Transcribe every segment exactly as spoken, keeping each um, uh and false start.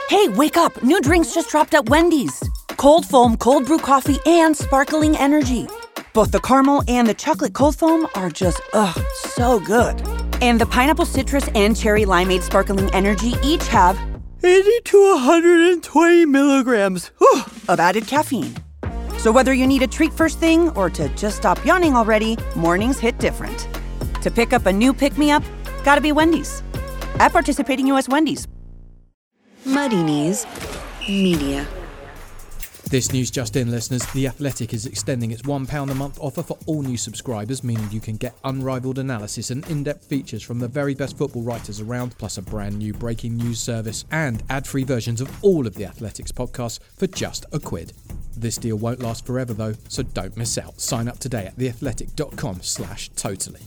Hey, wake up! New drinks just dropped at Wendy's. Cold foam, cold brew coffee, and sparkling energy. Both the caramel and the chocolate cold foam are just, ugh, so good. And the pineapple citrus and cherry limeade sparkling energy each have eighty to one hundred twenty milligrams whew, of added caffeine. So whether you need a treat first thing or to just stop yawning already, mornings hit different. To pick up a new pick-me-up, gotta be Wendy's. At participating U S Wendy's. Muddy Knees Media. This news just in, listeners. The Athletic is extending its one pound a month offer for all new subscribers, meaning you can get unrivaled analysis and in-depth features from the very best football writers around, plus a brand new breaking news service and ad-free versions of all of the Athletic's podcasts for just a quid. This deal won't last forever though, so don't miss out. Sign up today at theathletic.com slash totally.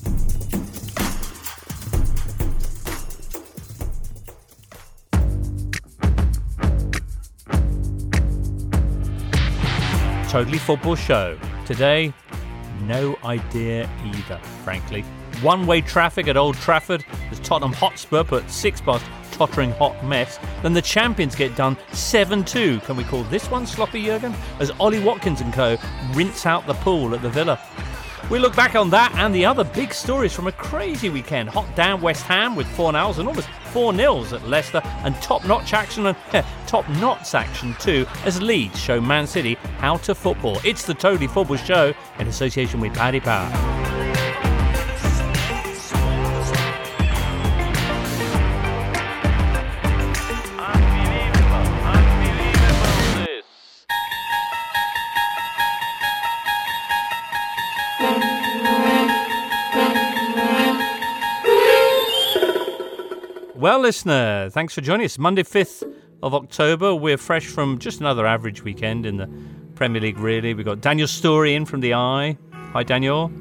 Totally Football Show. Today, no idea either, frankly. One-way traffic at Old Trafford as Tottenham Hotspur put six past tottering hot mess. Then the champions get done seven two. Can we call this one sloppy, Jurgen? As Ollie Watkins and co rinse out the pool at the Villa. We look back on that and the other big stories from a crazy weekend. Hot down West Ham with four nils and almost four nils at Leicester, and top-notch action and eh, top-notch action too as Leeds show Man City how to football. It's the Totally Football Show in association with Paddy Power. Well, listener, thanks for joining us. Monday, fifth of October. We're fresh from just another average weekend in the Premier League, really. We've got Daniel Storey in from the Eye. Hi, Daniel.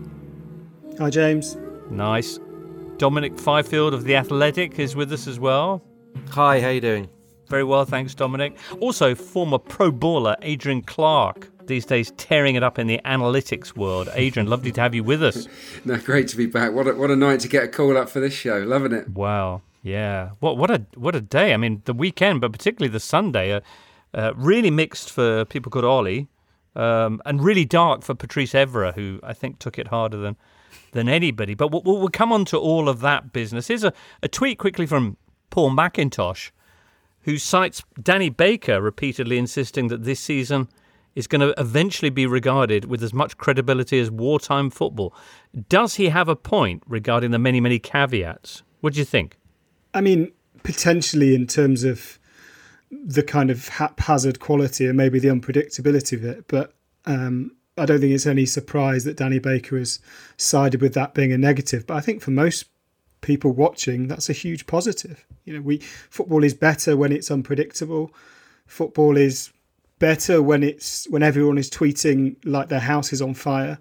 Hi, James. Nice. Dominic Fifield of The Athletic is with us as well. Hi, how you doing? Very well, thanks, Dominic. Also, former pro baller Adrian Clark, these days tearing it up in the analytics world. Adrian, lovely to have you with us. No, great to be back. What a, what a night to get a call up for this show. Loving it. Wow. Yeah, what what a what a day! I mean, the weekend, but particularly the Sunday, uh, uh, really mixed for people called Ollie, um, and really dark for Patrice Evra, who I think took it harder than than anybody. But we'll, we'll come on to all of that business. Here's a, a tweet quickly from Paul McIntosh, who cites Danny Baker repeatedly insisting that this season is going to eventually be regarded with as much credibility as wartime football. Does he have a point regarding the many, many caveats? What do you think? I mean, potentially in terms of the kind of haphazard quality and maybe the unpredictability of it. But um, I don't think it's any surprise that Danny Baker has sided with that being a negative. But I think for most people watching, that's a huge positive. You know, we football is better when it's unpredictable. Football is better when it's when everyone is tweeting like their house is on fire.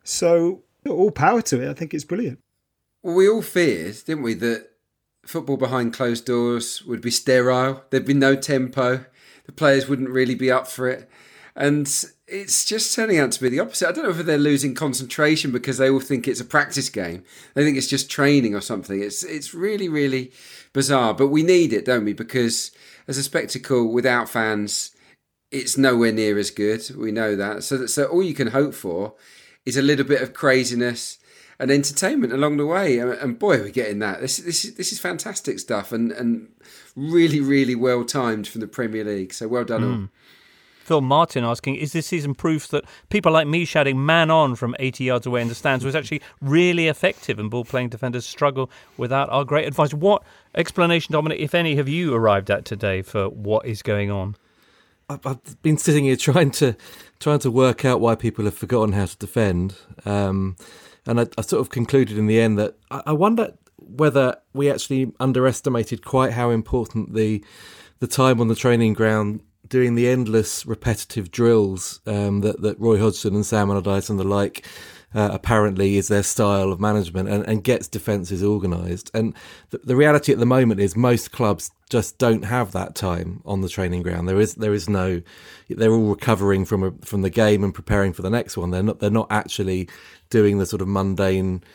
So all power to it. I think it's brilliant. Well, we all feared, didn't we, that football behind closed doors would be sterile. There'd be no tempo. The players wouldn't really be up for it. And it's just turning out to be the opposite. I don't know if they're losing concentration because they all think it's a practice game. They think it's just training or something. It's it's really, really bizarre. But we need it, don't we? Because as a spectacle without fans, it's nowhere near as good. We know that. So, so all you can hope for is a little bit of craziness and entertainment along the way, and boy, we're getting that. This this is this is fantastic stuff, and and really really well timed from the Premier League. So well done mm. all. Phil Martin asking, is this season proof that people like me shouting "man on" from eighty yards away in the stands was actually really effective, and ball-playing defenders struggle without our great advice? What explanation, Dominic, if any, have you arrived at today for what is going on? I've been sitting here trying to trying to work out why people have forgotten how to defend. Um, And I, I sort of concluded in the end that I, I wonder whether we actually underestimated quite how important the the time on the training ground doing the endless repetitive drills um, that, that Roy Hodgson and Sam Allardyce and the like uh, apparently is their style of management and, and gets defences organised. And the, the reality at the moment is most clubs just don't have that time on the training ground. There is there is no, they're all recovering from a, from the game and preparing for the next one. They're not they're not actually doing the sort of mundane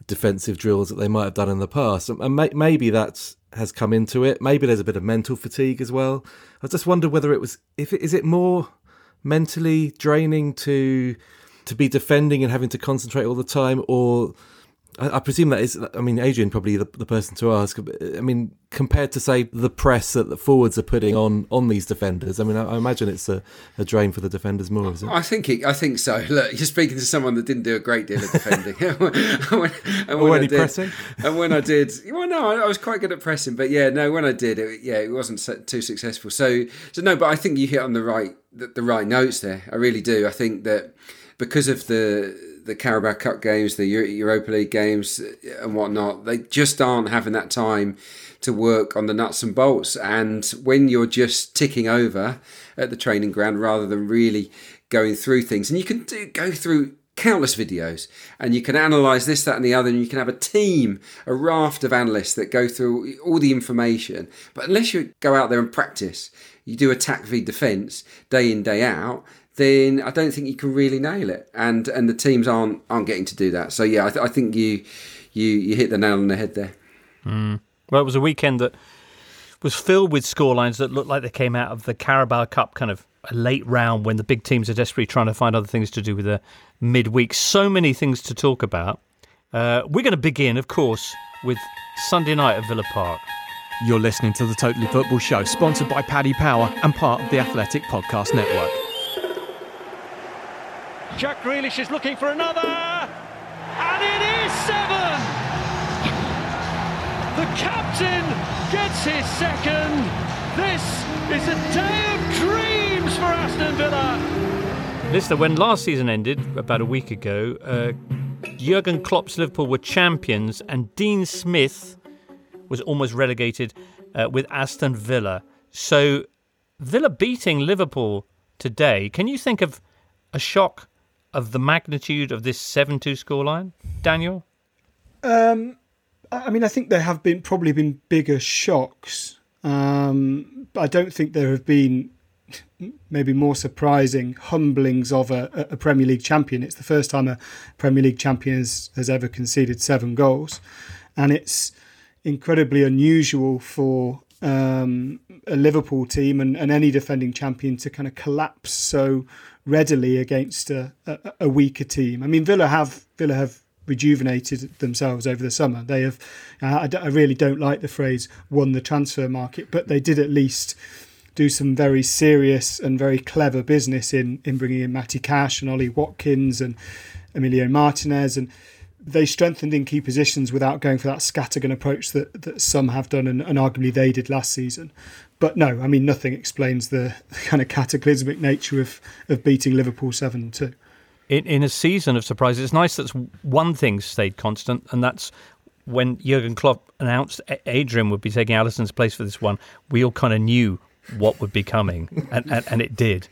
defensive drills that they might have done in the past. And may- maybe that has come into it. Maybe there's a bit of mental fatigue as well. I just wonder whether it was, if it, is it more mentally draining to to be defending and having to concentrate all the time, or I, I presume that is, I mean, Adrian probably the, the person to ask. I mean, compared to, say, the press that the forwards are putting on, on these defenders, I mean, I, I imagine it's a, a drain for the defenders more, is it? I think it, I think so. Look, you're speaking to someone that didn't do a great deal of defending. and when, and or when any I did, pressing? And when I did, well, no, I, I was quite good at pressing, but yeah, no, when I did, it, yeah, it wasn't so, too successful. So, so no, but I think you hit on the right, the, the right notes there. I really do. I think that because of the the Carabao Cup games, the Europa League games and whatnot, they just aren't having that time to work on the nuts and bolts. And when you're just ticking over at the training ground rather than really going through things, and you can do, go through countless videos and you can analyse this, that and the other, and you can have a team, a raft of analysts that go through all the information. But unless you go out there and practice, you do attack v defence day in, day out, then I don't think you can really nail it, and and the teams aren't aren't getting to do that. So yeah, I, th- I think you you you hit the nail on the head there. Mm. Well, it was a weekend that was filled with scorelines that looked like they came out of the Carabao Cup, kind of a late round when the big teams are desperately trying to find other things to do with the midweek. So many things to talk about. Uh, we're going to begin, of course, with Sunday night at Villa Park. You're listening to the Totally Football Show, sponsored by Paddy Power and part of the Athletic Podcast Network. Jack Grealish is looking for another, and it is seven! The captain gets his second. This is a day of dreams for Aston Villa. Listener, when last season ended, about a week ago, uh, Jurgen Klopp's Liverpool were champions and Dean Smith was almost relegated uh, with Aston Villa. So Villa beating Liverpool today, can you think of a shock of the magnitude of this seven two scoreline, Daniel? Um, I mean, I think there have been probably been bigger shocks. Um, but I don't think there have been maybe more surprising humblings of a, a Premier League champion. It's the first time a Premier League champion has, has ever conceded seven goals. And it's incredibly unusual for um, a Liverpool team and, and any defending champion to kind of collapse so readily against a, a, a weaker team. I mean, Villa have Villa have rejuvenated themselves over the summer. They have. Uh, I, I really don't like the phrase "won the transfer market," but they did at least do some very serious and very clever business in in bringing in Matty Cash and Ollie Watkins and Emilio Martinez, and they strengthened in key positions without going for that scattergun approach that, that some have done and, and arguably they did last season. But no, I mean, nothing explains the kind of cataclysmic nature of, of beating Liverpool seven two. In, in a season of surprises, it's nice that one thing stayed constant, and that's when Jurgen Klopp announced Adrian would be taking Alisson's place for this one, we all kind of knew what would be coming, and, and, and it did.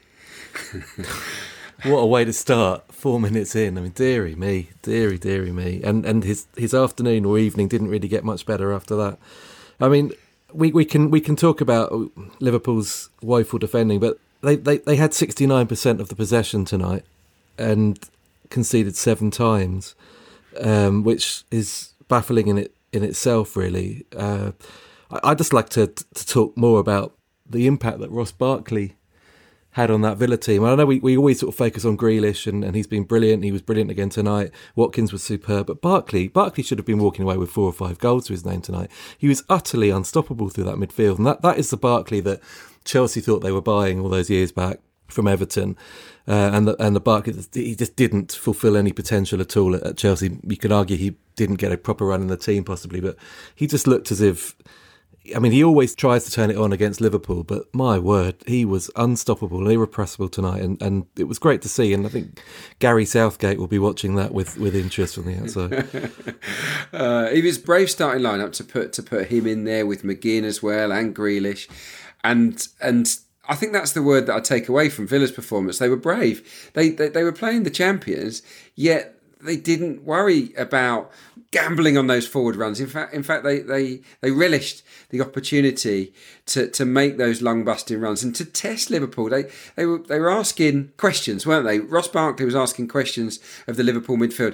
What a way to start, four minutes in. I mean, dearie me, dearie, dearie me. And and his, his afternoon or evening didn't really get much better after that. I mean, we, we can we can talk about Liverpool's woeful defending, but they, they, they had sixty-nine percent of the possession tonight and conceded seven times, um, which is baffling in it in itself, really. Uh, I, I'd just like to to talk more about the impact that Ross Barkley had on that Villa team. I know we, we always sort of focus on Grealish and, and he's been brilliant. He was brilliant again tonight. Watkins was superb. But Barkley, Barkley should have been walking away with four or five goals to his name tonight. He was utterly unstoppable through that midfield. And that, that is the Barkley that Chelsea thought they were buying all those years back from Everton. Uh, and, the, and the Barkley, he just didn't fulfil any potential at all at, at Chelsea. You could argue he didn't get a proper run in the team possibly, but he just looked as if... I mean, he always tries to turn it on against Liverpool, but my word, he was unstoppable, irrepressible tonight, and, and it was great to see. And I think Gary Southgate will be watching that with, with interest from the outside. uh, he was brave starting lineup to put to put him in there with McGinn as well and Grealish, and and I think that's the word that I take away from Villa's performance. They were brave. They they, they were playing the champions, yet they didn't worry about gambling on those forward runs. In fact, in fact, they they, they relished the opportunity to, to make those lung busting runs and to test Liverpool. They they were they were asking questions, weren't they? Ross Barkley was asking questions of the Liverpool midfield.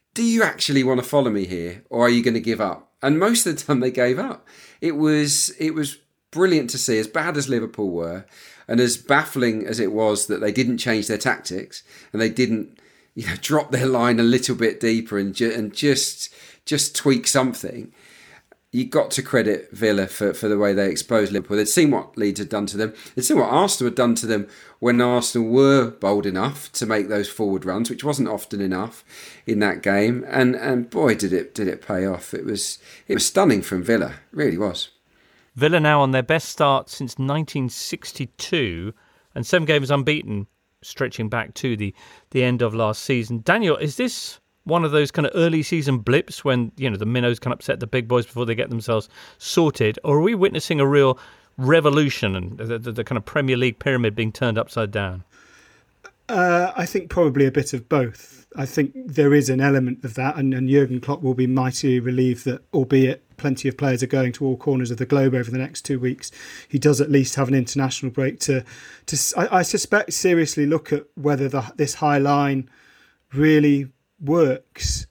do you actually want to follow me here, or are you going to give up? And most of the time they gave up. It was it was brilliant to see, as bad as Liverpool were, and as baffling as it was that they didn't change their tactics and they didn't, you know, drop their line a little bit deeper and ju- and just just tweak something. You got to credit Villa for, for the way they exposed Liverpool. They'd seen what Leeds had done to them. They'd seen what Arsenal had done to them when Arsenal were bold enough to make those forward runs, which wasn't often enough in that game. And and boy, did it did it pay off. It was it was stunning from Villa. It really was. Villa now on their best start since nineteen sixty-two, and seven games unbeaten, stretching back to the, the end of last season. Daniel, is this one of those kind of early season blips when, you know, the minnows can upset the big boys before they get themselves sorted? Or are we witnessing a real revolution and the, the, the kind of Premier League pyramid being turned upside down? Uh, I think probably a bit of both. I think there is an element of that, and, and Jurgen Klopp will be mightily relieved that, albeit plenty of players are going to all corners of the globe over the next two weeks, he does at least have an international break to, to I, I suspect, seriously look at whether the, this high line really works,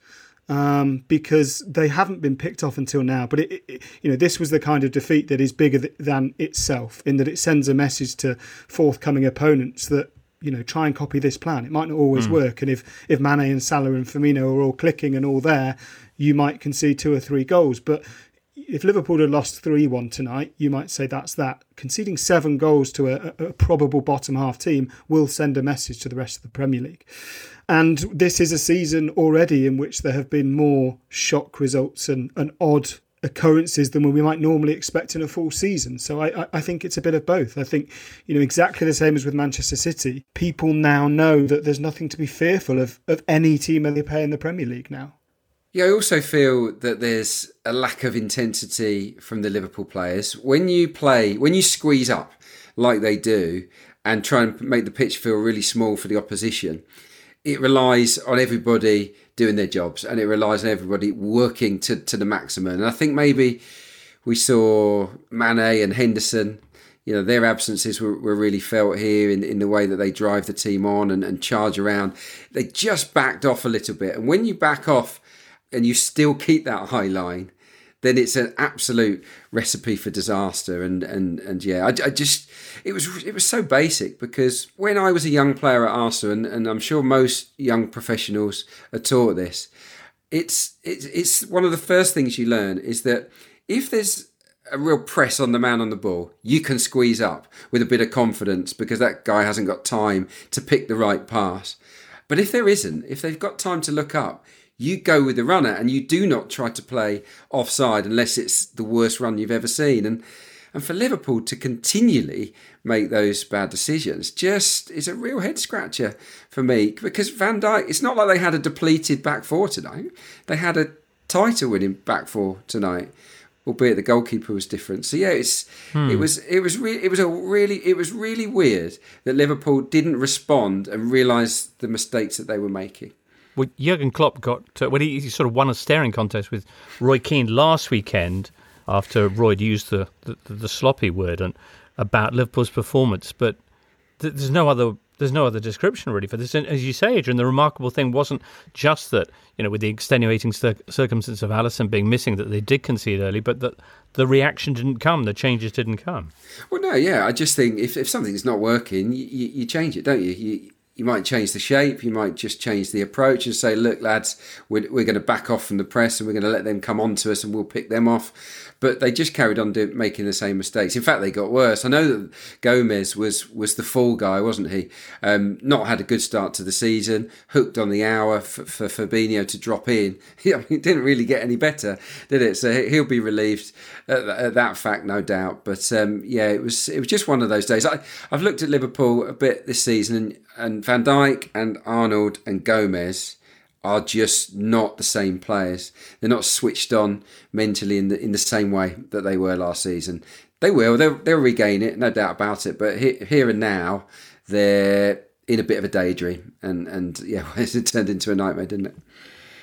um, because they haven't been picked off until now. But it, it, you know, this was the kind of defeat that is bigger th- than itself, in that it sends a message to forthcoming opponents that, you know, try and copy this plan. It might not always mm. work, and if if Mane and Salah and Firmino are all clicking and all there, you might concede two or three goals. But if Liverpool had lost three one tonight, you might say that's that. Conceding seven goals to a, a probable bottom half team will send a message to the rest of the Premier League. And this is a season already in which there have been more shock results and, and odd occurrences than we might normally expect in a full season. So I, I think it's a bit of both. I think, you know, exactly the same as with Manchester City, people now know that there's nothing to be fearful of of any team they play in the Premier League now. Yeah, I also feel that there's a lack of intensity from the Liverpool players. When you play, when you squeeze up like they do and try and make the pitch feel really small for the opposition, it relies on everybody doing their jobs, and it relies on everybody working to, to the maximum. And I think maybe we saw Mane and Henderson, you know, their absences were, were really felt here in, in the way that they drive the team on and, and charge around. They just backed off a little bit. And when you back off and you still keep that high line, then it's an absolute recipe for disaster. And and and yeah, I, I just it was it was so basic, because when I was a young player at Arsenal, and, and I'm sure most young professionals are taught this, it's it's it's one of the first things you learn is that if there's a real press on the man on the ball, you can squeeze up with a bit of confidence because that guy hasn't got time to pick the right pass. But if there isn't, if they've got time to look up, you go with the runner and you do not try to play offside unless it's the worst run you've ever seen. And and for Liverpool to continually make those bad decisions just is a real head scratcher for me, because Van Dijk, it's not like they had a depleted back four tonight. They had a title winning back four tonight, albeit the goalkeeper was different. So yeah, it's hmm. it was it was really it was a really it was really weird that Liverpool didn't respond and realise the mistakes that they were making. Well, Jurgen Klopp got uh, well, he, he sort of won a staring contest with Roy Keane last weekend after Roy used the, the, the sloppy word and about Liverpool's performance. But th- there's no other there's no other description really for this. And as you say, Adrian, the remarkable thing wasn't just that, you know, with the extenuating cir- circumstance of Alisson being missing, that they did concede early, but that the reaction didn't come, the changes didn't come. Well, no, yeah, I just think if, if something's not working, you, you, you change it, don't you? You You might change the shape, you might just change the approach and say, look, lads, we're, we're going to back off from the press and we're going to let them come on to us and we'll pick them off. But they just carried on do, making the same mistakes. In fact, they got worse. I know that Gomez was was the fall guy, wasn't he? Um, not had a good start to the season, hooked on the hour for, for Fabinho to drop in. I mean, it didn't really get any better, did it? So he'll be relieved at, at that fact, no doubt. But um, yeah, it was it was just one of those days. I, I've looked at Liverpool a bit this season, and, and Van Dijk and Arnold and Gomez are just not the same players. They're not switched on mentally in the in the same way that they were last season. They will, they'll, they'll regain it, no doubt about it. But here, here and now, they're in a bit of a daydream. And, and yeah, it turned into a nightmare, didn't it?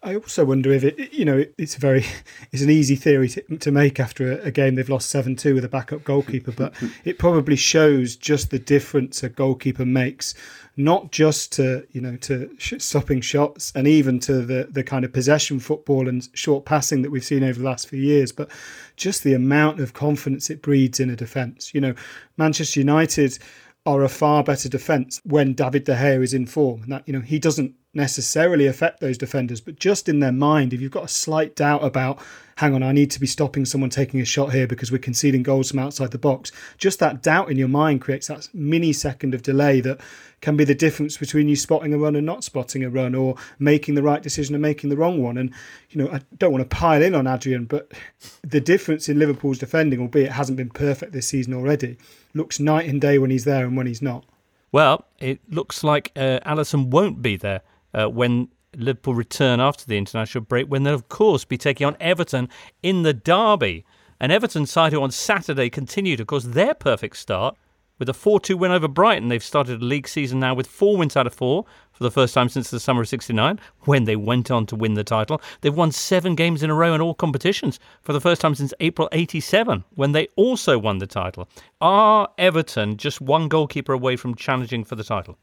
I also wonder if it, you know, it's a very, it's an easy theory to, to make after a, a game they've lost seven two with a backup goalkeeper, but it probably shows just the difference a goalkeeper makes, not just to, you know, to sh- stopping shots and even to the, the kind of possession football and short passing that we've seen over the last few years, but just the amount of confidence it breeds in a defence. You know, Manchester United are a far better defence when David De Gea is in form. And that, you know, he doesn't necessarily affect those defenders, but just in their mind, if you've got a slight doubt about, hang on, I need to be stopping someone taking a shot here because we're conceding goals from outside the box, just that doubt in your mind creates that mini second of delay that can be the difference between you spotting a run and not spotting a run, or making the right decision and making the wrong one. And, you know, I don't want to pile in on Adrian, but the difference in Liverpool's defending, albeit it hasn't been perfect this season already, looks night and day when he's there and when he's not. Well, it looks like uh, Alisson won't be there uh, when Liverpool return after the international break, when they'll, of course, be taking on Everton in the derby. An Everton side who on Saturday continued, of course, their perfect start with a four two win over Brighton. They've started a league season now with four wins out of four for the first time since the summer of sixty-nine, when they went on to win the title. They've won seven games in a row in all competitions for the first time since April eighty-seven, when they also won the title. Are Everton just one goalkeeper away from challenging for the title?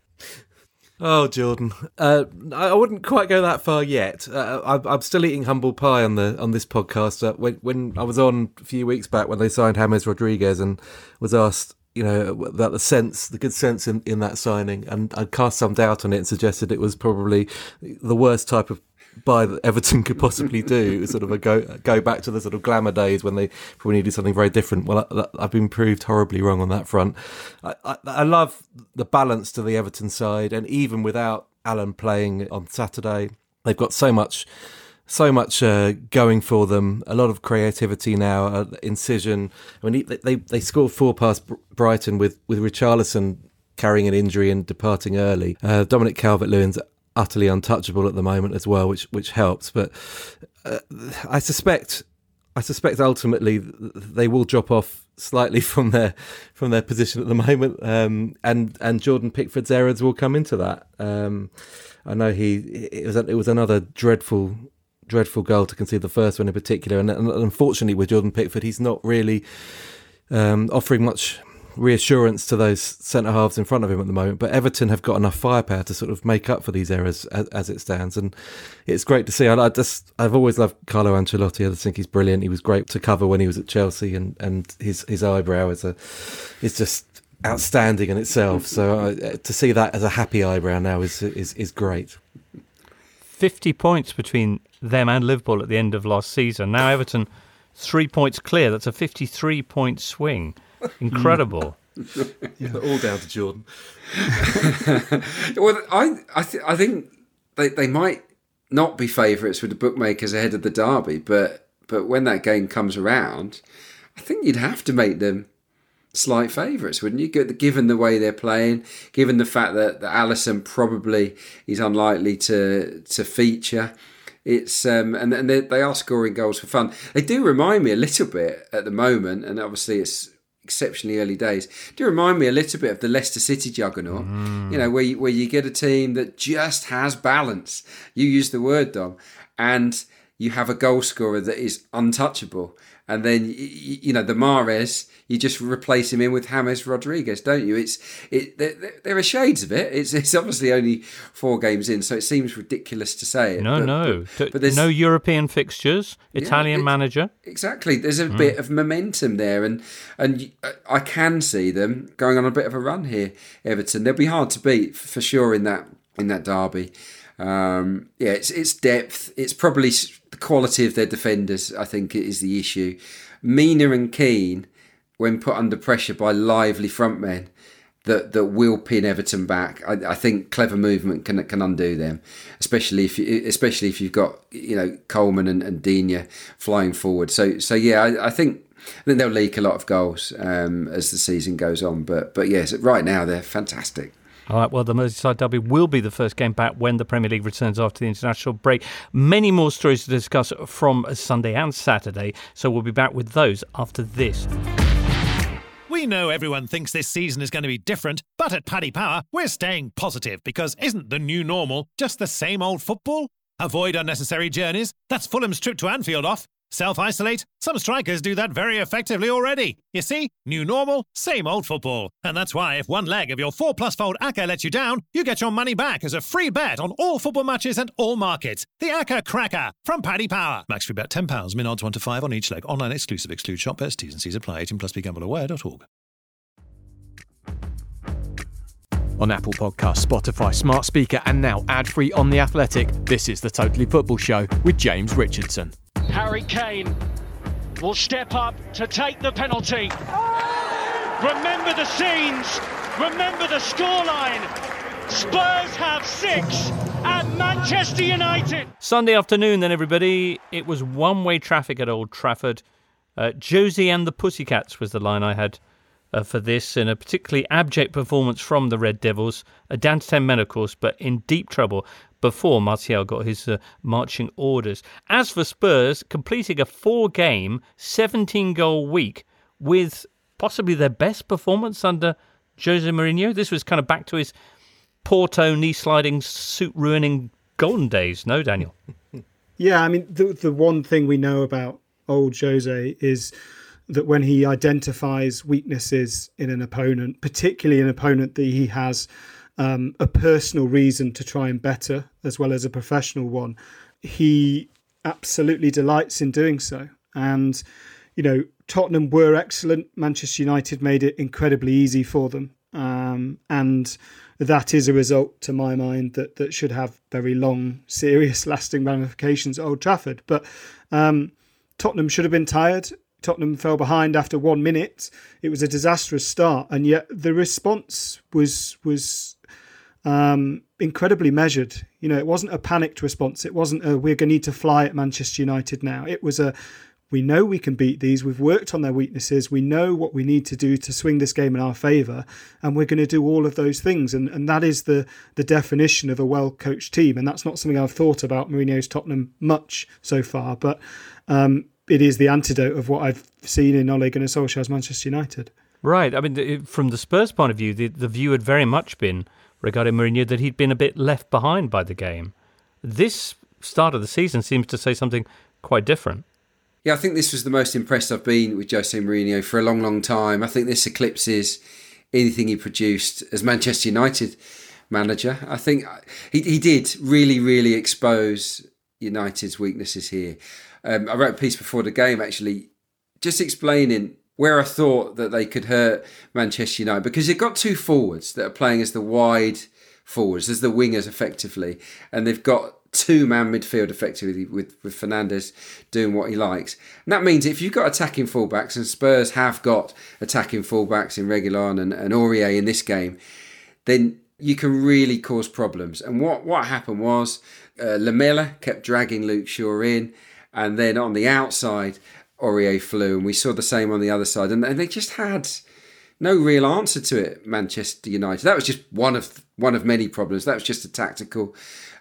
Oh, Jordan, uh, I wouldn't quite go that far yet. Uh, I'm, I'm still eating humble pie on the on this podcast. Uh, when, when I was on a few weeks back when they signed James Rodriguez and was asked, you know, about the sense, the good sense in, in that signing, and I cast some doubt on it and suggested it was probably the worst type of buy that Everton could possibly do. It was sort of a go go back to the sort of glamour days when they probably needed something very different. Well, I, I've been proved horribly wrong on that front. I, I, I love the balance to the Everton side, and even without Alan playing on Saturday, they've got so much So much uh, going for them. A lot of creativity now. Uh, incision. I mean, they, they they scored four past Brighton with with Richarlison carrying an injury and departing early. Uh, Dominic Calvert-Lewin's utterly untouchable at the moment as well, which which helps. But uh, I suspect I suspect ultimately they will drop off slightly from their from their position at the moment, um, and and Jordan Pickford's errors will come into that. Um, I know he it was it was another dreadful. dreadful goal to concede, the first one in particular, and, and unfortunately with Jordan Pickford, he's not really um, offering much reassurance to those centre halves in front of him at the moment. But Everton have got enough firepower to sort of make up for these errors as, as it stands, and it's great to see. I, I just I've always loved Carlo Ancelotti. I just think he's brilliant. He was great to cover when he was at Chelsea, and, and his his eyebrow is a is just outstanding in itself. So uh, to see that as a happy eyebrow now is is is great. fifty points between them and Liverpool at the end of last season. Now Everton, three points clear. That's a fifty-three point swing. Incredible. Yeah. All down to Jordan. Well, I I, th- I think they, they might not be favourites with the bookmakers ahead of the derby, but but when that game comes around, I think you'd have to make them slight favourites, wouldn't you? Given the way they're playing, given the fact that, that Alisson probably is unlikely to to feature, it's um, and and they, they are scoring goals for fun. They do remind me a little bit at the moment, and obviously it's exceptionally early days. Do remind me a little bit of the Leicester City juggernaut. Mm. You know, where you, where you get a team that just has balance. You use the word, Dom, and you have a goal scorer that is untouchable. And then, you know, the Mahrez, you just replace him in with James Rodriguez, don't you? It's it. There, there are shades of it. It's it's obviously only four games in, so it seems ridiculous to say it. No, but, no. But, but there's no European fixtures, Italian yeah, it, manager. Exactly. There's a mm. bit of momentum there, and and I can see them going on a bit of a run here, Everton. They'll be hard to beat, for sure, in that in that derby. Um, yeah, it's it's depth. It's probably the quality of their defenders, I think, is the issue. Mina and Keane, when put under pressure by lively front men that, that will pin Everton back, I, I think clever movement can can undo them. Especially if you, especially if you've got, you know, Coleman and, and Digne flying forward. So so yeah, I, I think I think they'll leak a lot of goals um, as the season goes on. But but yes, right now they're fantastic. All right, well, the Merseyside derby will be the first game back when the Premier League returns after the international break. Many more stories to discuss from Sunday and Saturday, so we'll be back with those after this. We know everyone thinks this season is going to be different, but at Paddy Power, we're staying positive because isn't the new normal just the same old football? Avoid unnecessary journeys. That's Fulham's trip to Anfield off. Self-isolate. Some strikers do that very effectively already. You see? New normal, same old football. And that's why if one leg of your four plus fold A C C A lets you down, you get your money back as a free bet on all football matches and all markets. The A C C A Cracker from Paddy Power. Max free bet ten pounds. Min odds one to five on each leg. Online exclusive. Exclude shop bets. T's and C's apply. eighteen plus be gamble aware dot org. On Apple Podcasts, Spotify, Smart Speaker and now ad-free on The Athletic, this is the Totally Football Show with James Richardson. Harry Kane will step up to take the penalty. Remember the scenes, remember the scoreline. Spurs have six at Manchester United. Sunday afternoon then, everybody. It was one-way traffic at Old Trafford. Uh, Josie and the Pussycats was the line I had uh, for this, in a particularly abject performance from the Red Devils. Uh, down to ten men, of course, but in deep trouble before Martial got his uh, marching orders. As for Spurs, completing a four-game, seventeen-goal week with possibly their best performance under Jose Mourinho. This was kind of back to his Porto knee-sliding, suit-ruining golden days, no, Daniel? Yeah, I mean, the the one thing we know about old Jose is that when he identifies weaknesses in an opponent, particularly an opponent that he has Um, a personal reason to try and better as well as a professional one, he absolutely delights in doing so. And, you know, Tottenham were excellent. Manchester United made it incredibly easy for them. Um, and that is a result, to my mind, that, that should have very long, serious, lasting ramifications at Old Trafford. But um, Tottenham should have been tired. Tottenham fell behind after one minute. It was a disastrous start. And yet the response was was... Um, incredibly measured. You know, it wasn't a panicked response. It wasn't a, we're going to need to fly at Manchester United now. It was a, we know we can beat these. We've worked on their weaknesses. We know what we need to do to swing this game in our favour, and we're going to do all of those things. And and that is the the definition of a well-coached team. And that's not something I've thought about Mourinho's Tottenham much so far, but um, it is the antidote of what I've seen in Ole Gunnar Solskjaer's Manchester United. Right. I mean, from the Spurs point of view, the, the view had very much been regarding Mourinho that he'd been a bit left behind by the game. This start of the season seems to say something quite different. Yeah, I think this was the most impressed I've been with Jose Mourinho for a long, long time. I think this eclipses anything he produced as Manchester United manager. I think he he did really, really expose United's weaknesses here. Um, I wrote a piece before the game, actually, just explaining where I thought that they could hurt Manchester United, because you've got two forwards that are playing as the wide forwards, as the wingers effectively, and they've got two-man midfield effectively with, with Fernandes doing what he likes. And that means if you've got attacking fullbacks, and Spurs have got attacking fullbacks in Reguilon and, and Aurier in this game, then you can really cause problems. And what, what happened was uh, Lamela kept dragging Luke Shaw in, and then on the outside, Aurier flew, and we saw the same on the other side, and they just had no real answer to it, Manchester United. That was just one of one of many problems. That was just a tactical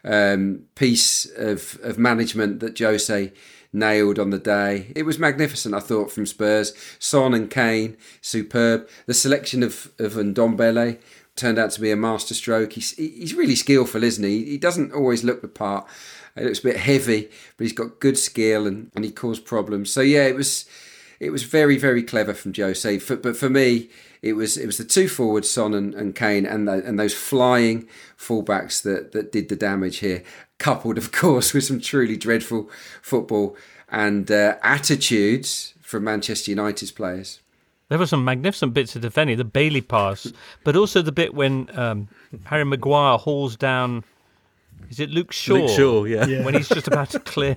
um, piece of, of management that Jose nailed on the day. It was magnificent, I thought, from Spurs. Son and Kane, superb. The selection of, of Ndombele turned out to be a masterstroke. He's, he's really skillful, isn't he? He doesn't always look the part. It looks a bit heavy, but he's got good skill and, and he caused problems. So yeah, it was it was very, very clever from Jose. For, but for me, it was it was the two forwards, Son and, and Kane, and the, and those flying fullbacks that, that did the damage here, coupled, of course, with some truly dreadful football and uh, attitudes from Manchester United's players. There were some magnificent bits of defending, the Bailey pass, but also the bit when um, Harry Maguire hauls down... Is it Luke Shaw? Luke Shaw, yeah. yeah. When he's just about to clear.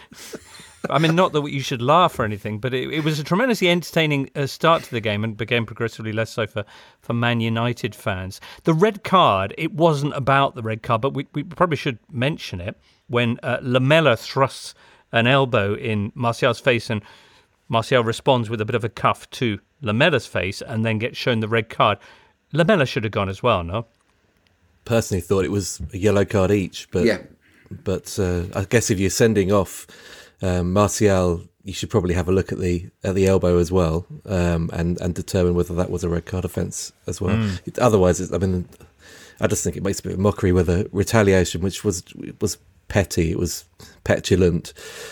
I mean, not that you should laugh or anything, but it, it was a tremendously entertaining uh, start to the game and became progressively less so for, for Man United fans. The red card, it wasn't about the red card, but we, we probably should mention it. When uh, Lamela thrusts an elbow in Martial's face and Martial responds with a bit of a cuff to Lamela's face and then gets shown the red card. Lamela should have gone as well, no? Personally thought it was a yellow card each, but yeah. but uh, I guess if you're sending off um, Martial, you should probably have a look at the at the elbow as well, um, and and determine whether that was a red card offence as well. Mm. It, otherwise, it's, I mean, I just think it makes a bit of mockery with a retaliation, which was was petty. It was petulant.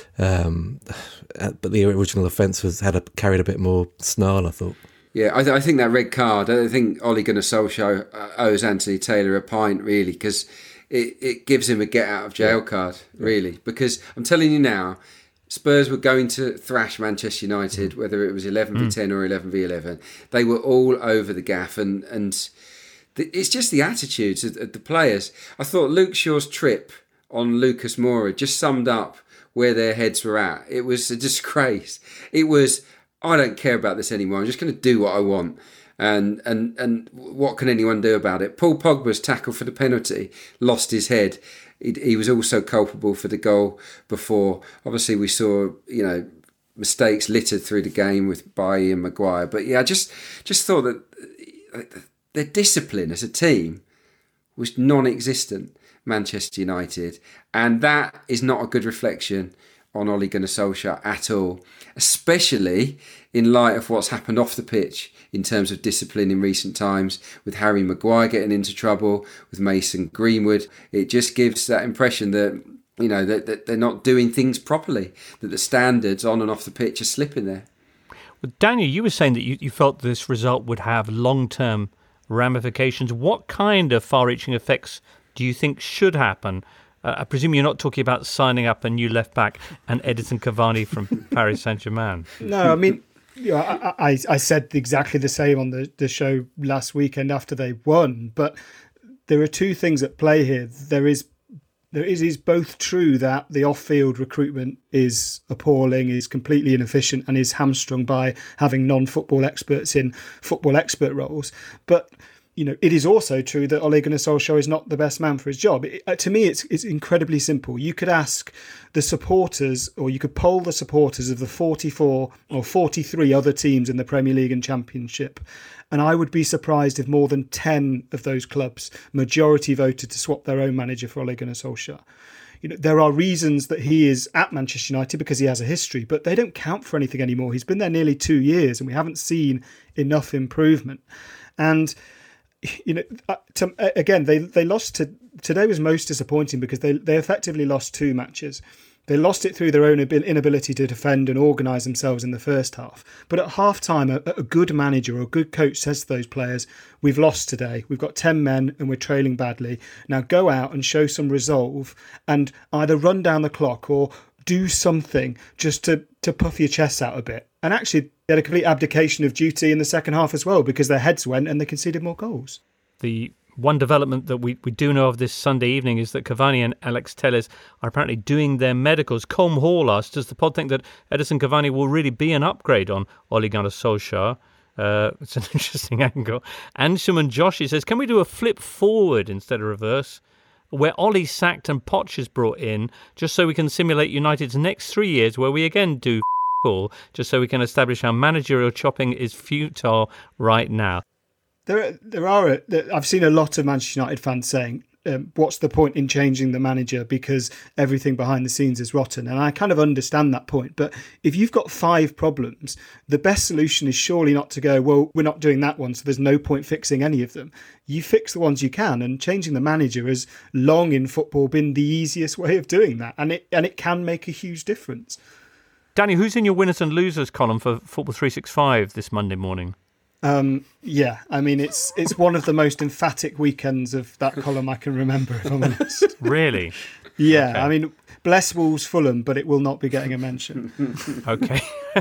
Um, but the original offence was had a, carried a bit more snarl, I thought. Yeah, I, th- I think that red card, I think Ole Gunnar Solskjaer owes Anthony Taylor a pint, really, because it, it gives him a get-out-of-jail yeah. card, really. Yeah. Because I'm telling you now, Spurs were going to thrash Manchester United, mm. whether it was eleven v ten mm. or eleven v eleven. They were all over the gaff, and, and the, it's just the attitudes of, of the players. I thought Luke Shaw's trip on Lucas Moura just summed up where their heads were at. It was a disgrace. It was... I don't care about this anymore. I'm just going to do what I want. And and and what can anyone do about it? Paul Pogba's tackle for the penalty lost his head. He, he was also culpable for the goal before. Obviously, we saw, you know, mistakes littered through the game with Bailly and Maguire. But yeah, I just, just thought that their discipline as a team was non-existent, Manchester United. And that is not a good reflection on Ole Gunnar Solskjaer at all, especially in light of what's happened off the pitch in terms of discipline in recent times, with Harry Maguire getting into trouble, with Mason Greenwood. It just gives that impression that, you know, that, that they're not doing things properly, that the standards on and off the pitch are slipping there. Well, Daniel, you were saying that you, you felt this result would have long-term ramifications. What kind of far-reaching effects do you think should happen? Uh, I presume you're not talking about signing up a new left-back and Edinson Cavani from Paris Saint-Germain. No, I mean, you know, I, I, I said exactly the same on the, the show last weekend after they won, but there are two things at play here. There is there is, is both true that the off-field recruitment is appalling, is completely inefficient, and is hamstrung by having non-football experts in football expert roles, but you know, it is also true that Ole Gunnar Solskjaer is not the best man for his job. It, uh, to me, it's it's incredibly simple. You could ask the supporters, or you could poll the supporters of the forty-four or forty-three other teams in the Premier League and Championship, and I would be surprised if more than ten of those clubs, majority voted to swap their own manager for Ole Gunnar Solskjaer. You know, there are reasons that he is at Manchester United because he has a history, but they don't count for anything anymore. He's been there nearly two years, and we haven't seen enough improvement. And you know, to, again, they they lost to today was most disappointing because they they effectively lost two matches. They lost it through their own inability to defend and organise themselves in the first half. But at half time, a, a good manager or a good coach says to those players, "We've lost today. We've got ten men and we're trailing badly. Now go out and show some resolve and either run down the clock or do something just to, to puff your chests out a bit." And actually, they had a complete abdication of duty in the second half as well because their heads went and they conceded more goals. The one development that we, we do know of this Sunday evening is that Cavani and Alex Telles are apparently doing their medicals. Colm Hall asked, does the pod think that Edinson Cavani will really be an upgrade on Ole Gunnar Solskjaer? Uh, it's an interesting angle. Anshuman Joshi says, can we do a flip forward instead of reverse, where Ole's sacked and Poch is brought in, just so we can simulate United's next three years where we again do all, just so we can establish how managerial chopping is futile right now. There, there are. A, I've seen a lot of Manchester United fans saying, um, "What's the point in changing the manager because everything behind the scenes is rotten?" And I kind of understand that point. But if you've got five problems, the best solution is surely not to go, "Well, we're not doing that one, so there's no point fixing any of them." You fix the ones you can, and changing the manager has long in football been the easiest way of doing that, and it and it can make a huge difference. Danny, who's in your winners and losers column for Football three sixty-five this Monday morning? Um, yeah, I mean, it's it's one of the most emphatic weekends of that column I can remember, if I'm honest. Really? Yeah, okay. I mean, bless Wolves Fulham, but it will not be getting a mention. Okay.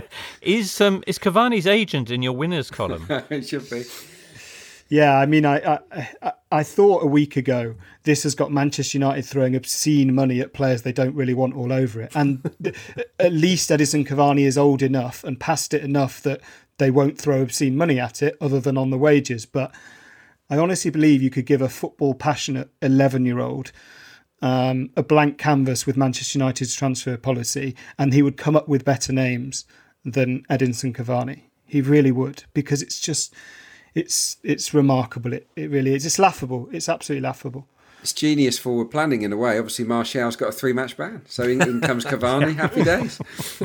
is um is Cavani's agent in your winners column? It should be. Yeah, I mean, I, I I thought a week ago this has got Manchester United throwing obscene money at players they don't really want all over it. And at least Edinson Cavani is old enough and past it enough that they won't throw obscene money at it other than on the wages. But I honestly believe you could give a football passionate eleven-year-old um, a blank canvas with Manchester United's transfer policy and he would come up with better names than Edinson Cavani. He really would, because it's just... It's it's remarkable. It it really is. It's laughable. It's absolutely laughable. It's genius forward planning in a way. Obviously, Martial's got a three-match ban, so in, in comes Cavani. Happy days.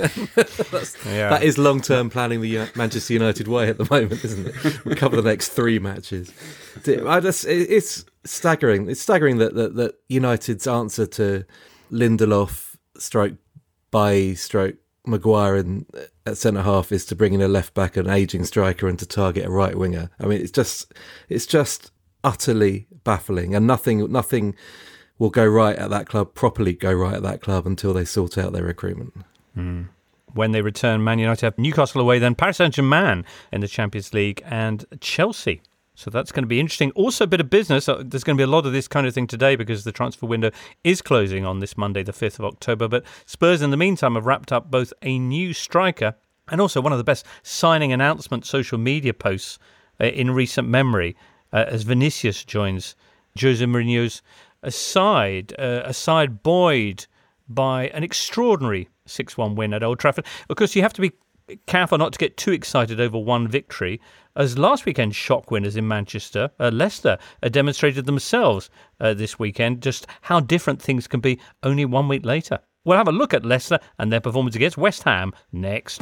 yeah. That is long-term planning the Manchester United way at the moment, isn't it? We cover the next three matches. I just, it's staggering. It's staggering that, that, that United's answer to Lindelof, stroke Bailly, stroke Maguire in, at centre half is to bring in a left back, an ageing striker, and to target a right winger. I mean, it's just it's just utterly baffling, and nothing nothing will go right at that club, properly go right at that club, until they sort out their recruitment. Mm. When they return, Man United have Newcastle away, then Paris Saint-Germain in the Champions League, and Chelsea. So that's going to be interesting. Also, a bit of business. There's going to be a lot of this kind of thing today because the transfer window is closing on this Monday, the fifth of October. But Spurs, in the meantime, have wrapped up both a new striker and also one of the best signing announcement social media posts uh, in recent memory, uh, as Vinicius joins Jose Mourinho's side, uh, a side buoyed by an extraordinary six one win at Old Trafford. Of course, you have to be careful not to get too excited over one victory, as last weekend's shock winners in Manchester, uh, Leicester, uh, demonstrated themselves uh, this weekend just how different things can be only one week later. We'll have a look at Leicester and their performance against West Ham next.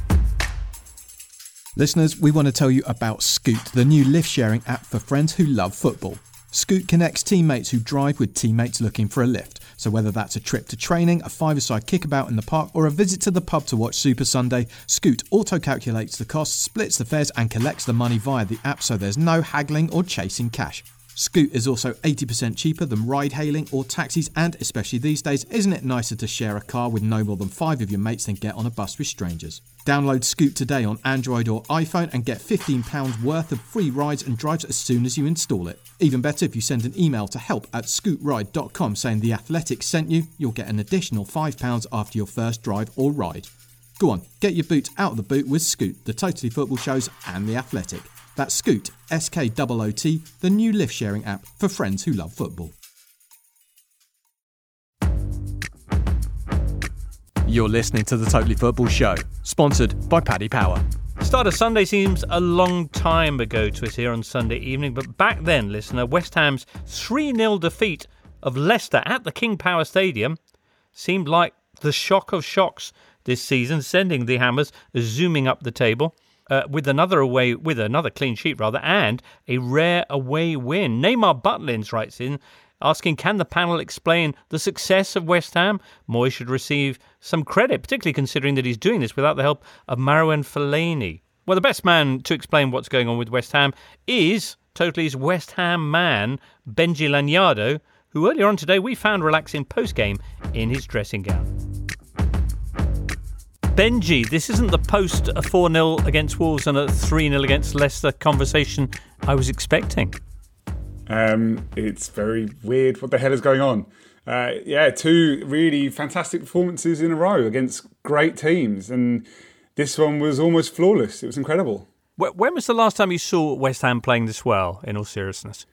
Listeners, we want to tell you about Scoot, the new lift-sharing app for friends who love football. Scoot connects teammates who drive with teammates looking for a lift. So whether that's a trip to training, a five-a-side kickabout in the park, or a visit to the pub to watch Super Sunday, Scoot auto-calculates the costs, splits the fares and collects the money via the app, so there's no haggling or chasing cash. Scoot is also eighty percent cheaper than ride-hailing or taxis, and especially these days, isn't it nicer to share a car with no more than five of your mates than get on a bus with strangers? Download Scoot today on Android or iPhone and get fifteen pounds worth of free rides and drives as soon as you install it. Even better, if you send an email to help at scootride dot com saying The Athletic sent you, you'll get an additional five pounds after your first drive or ride. Go on, get your boots out of the boot with Scoot, the Totally Football shows and The Athletic. That's Scoot, S K O O T, the new lift-sharing app for friends who love football. You're listening to the Totally Football Show, sponsored by Paddy Power. Start of Sunday seems a long time ago to us here on Sunday evening, but back then, listener, West Ham's three nil defeat of Leicester at the King Power Stadium seemed like the shock of shocks this season, sending the Hammers zooming up the table. Uh, with another away, with another clean sheet rather, and a rare away win. Neymar Butlins writes in, asking, can the panel explain the success of West Ham? Moyes should receive some credit, particularly considering that he's doing this without the help of Marouane Fellaini. Well, the best man to explain what's going on with West Ham is Totally's West Ham man, Benji Lanyardo, who earlier on today we found relaxing post-game in his dressing gown. Benji, this isn't the post a four nil against Wolves and a three nil against Leicester conversation I was expecting. Um, it's very weird. What the hell is going on? Uh, yeah, two really fantastic performances in a row against great teams. And this one was almost flawless. It was incredible. When was the last time you saw West Ham playing this well, in all seriousness?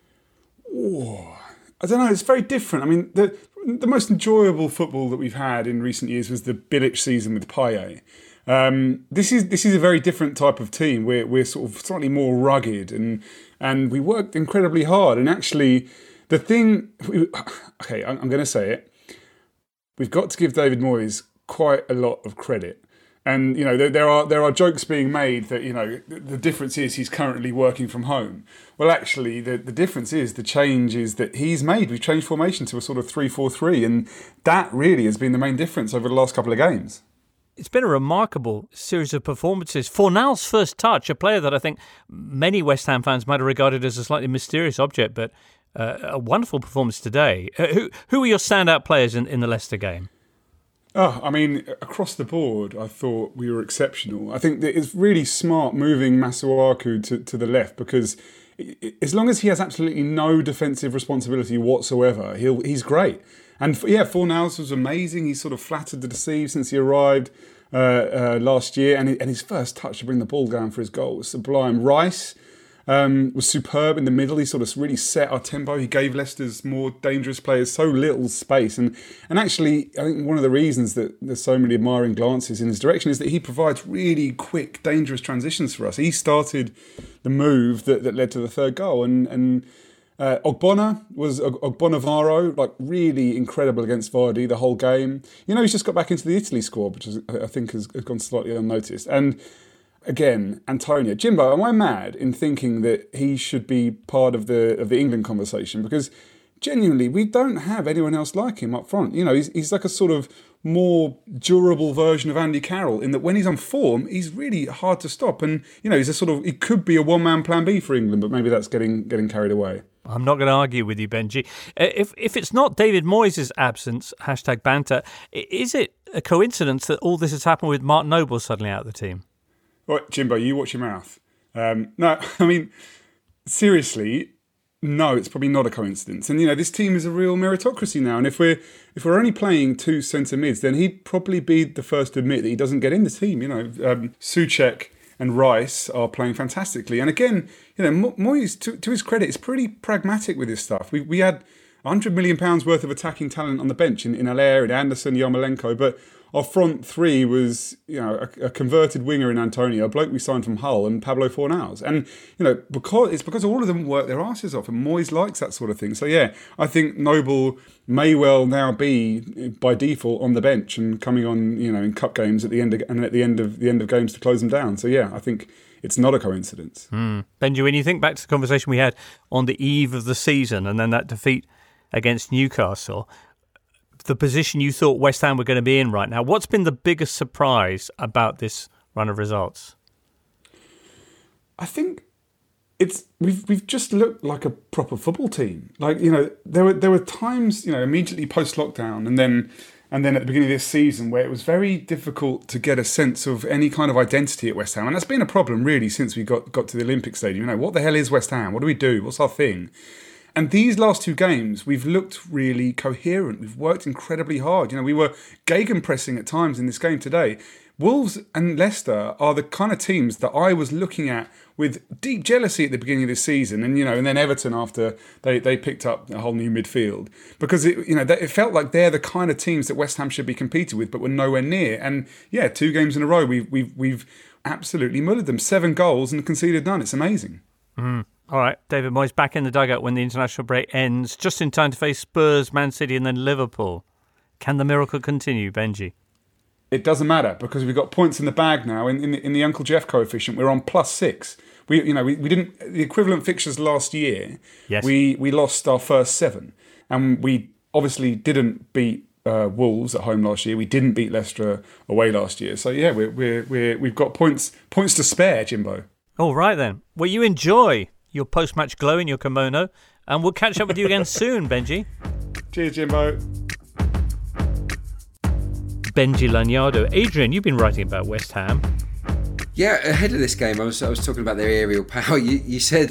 Oh, I don't know. It's very different. I mean, the the most enjoyable football that we've had in recent years was the Bilic season with Payet. Um, this is this is a very different type of team. We're we're sort of slightly more rugged, and and we worked incredibly hard. And actually, the thing, we, okay, I'm, I'm going to say it. We've got to give David Moyes quite a lot of credit. And, you know, there, there are there are jokes being made that, you know, the, the difference is he's currently working from home. Well, actually, the, the difference is the change is that he's made. We've changed formation to a sort of three four three, and that really has been the main difference over the last couple of games. It's been a remarkable series of performances. Fornal's first touch, a player that I think many West Ham fans might have regarded as a slightly mysterious object, but uh, a wonderful performance today. Uh, who who are your standout players in, in the Leicester game? Oh, I mean, across the board, I thought we were exceptional. I think that it's really smart moving Masuaku to, to the left because as long as he has absolutely no defensive responsibility whatsoever, he'll he's great. And yeah, Fornals was amazing. He's sort of flattered to deceive since he arrived uh, uh, last year. And, and his first touch to bring the ball down for his goal was sublime. Rice um, was superb in the middle. He sort of really set our tempo. He gave Leicester's more dangerous players so little space. And, and actually, I think one of the reasons that there's so many admiring glances in his direction is that he provides really quick, dangerous transitions for us. He started the move that, that led to the third goal. And... and Uh, Ogbonna was Ogbonnavaro, like really incredible against Vardy the whole game. You know, he's just got back into the Italy squad, which is, I think has, has gone slightly unnoticed. And again, Antonio, Jimbo, am I mad in thinking that he should be part of the of the England conversation? Because genuinely, we don't have anyone else like him up front. You know, he's, he's like a sort of more durable version of Andy Carroll in that when he's on form, he's really hard to stop. And, you know, he's a sort of, he could be a one-man plan B for England, but maybe that's getting getting carried away. I'm not going to argue with you, Benji. If if it's not David Moyes' absence, hashtag banter, is it a coincidence that all this has happened with Mark Noble suddenly out of the team? Right, Jimbo, you watch your mouth. Um, no, I mean, seriously, no, it's probably not a coincidence. And, you know, this team is a real meritocracy now. And if we're if we're only playing two centre mids, then he'd probably be the first to admit that he doesn't get in the team. You know, um, Souček and Rice are playing fantastically. And again, you know, Moyes, to, to his credit, is pretty pragmatic with his stuff. We we had one hundred million pounds worth of attacking talent on the bench in, in Allaire, in Anderson, Yarmolenko, but our front three was, you know, a, a converted winger in Antonio, a bloke we signed from Hull, and Pablo Fornals. And, you know, because it's because all of them work their asses off, and Moyes likes that sort of thing. So, yeah, I think Noble may well now be, by default, on the bench and coming on, you know, in cup games at the end of, and at the end of the end of games to close them down. So, yeah, I think it's not a coincidence. Mm. Benji, when you think back to the conversation we had on the eve of the season and then that defeat against Newcastle, the position you thought West Ham were going to be in right now, what's been the biggest surprise about this run of results? I think it's we've we've just looked like a proper football team. Like, you know, there were there were times, you know, immediately post lockdown and then and then at the beginning of this season where it was very difficult to get a sense of any kind of identity at West Ham. And that's been a problem really since we got, got to the Olympic Stadium. You know, what the hell is West Ham? What do we do? What's our thing? And these last two games, we've looked really coherent. We've worked incredibly hard. You know, we were gegenpressing at times in this game today. Wolves and Leicester are the kind of teams that I was looking at with deep jealousy at the beginning of this season, and you know, and then Everton after they, they picked up a whole new midfield, because it you know it felt like they're the kind of teams that West Ham should be competing with, but we're nowhere near. And yeah, two games in a row, we've we've we've absolutely mullered them, seven goals and conceded none. It's amazing. Mm. All right, David Moyes back in the dugout when the international break ends, just in time to face Spurs, Man City and then Liverpool. Can the miracle continue, Benji? It doesn't matter because we've got points in the bag now. In, in, the, in the Uncle Jeff coefficient, we're on plus six. We, you know, we, we didn't the equivalent fixtures last year. Yes. We we lost our first seven, and we obviously didn't beat uh, Wolves at home last year. We didn't beat Leicester away last year. So yeah, we're we're, we're we've got points points to spare, Jimbo. All right then. Well, you enjoy your post-match glow in your kimono, and we'll catch up with you again soon, Benji. Cheers, Jimbo. Benji Lanyardo. Adrian, you've been writing about West Ham. Yeah, ahead of this game, I was I was talking about their aerial power. You you said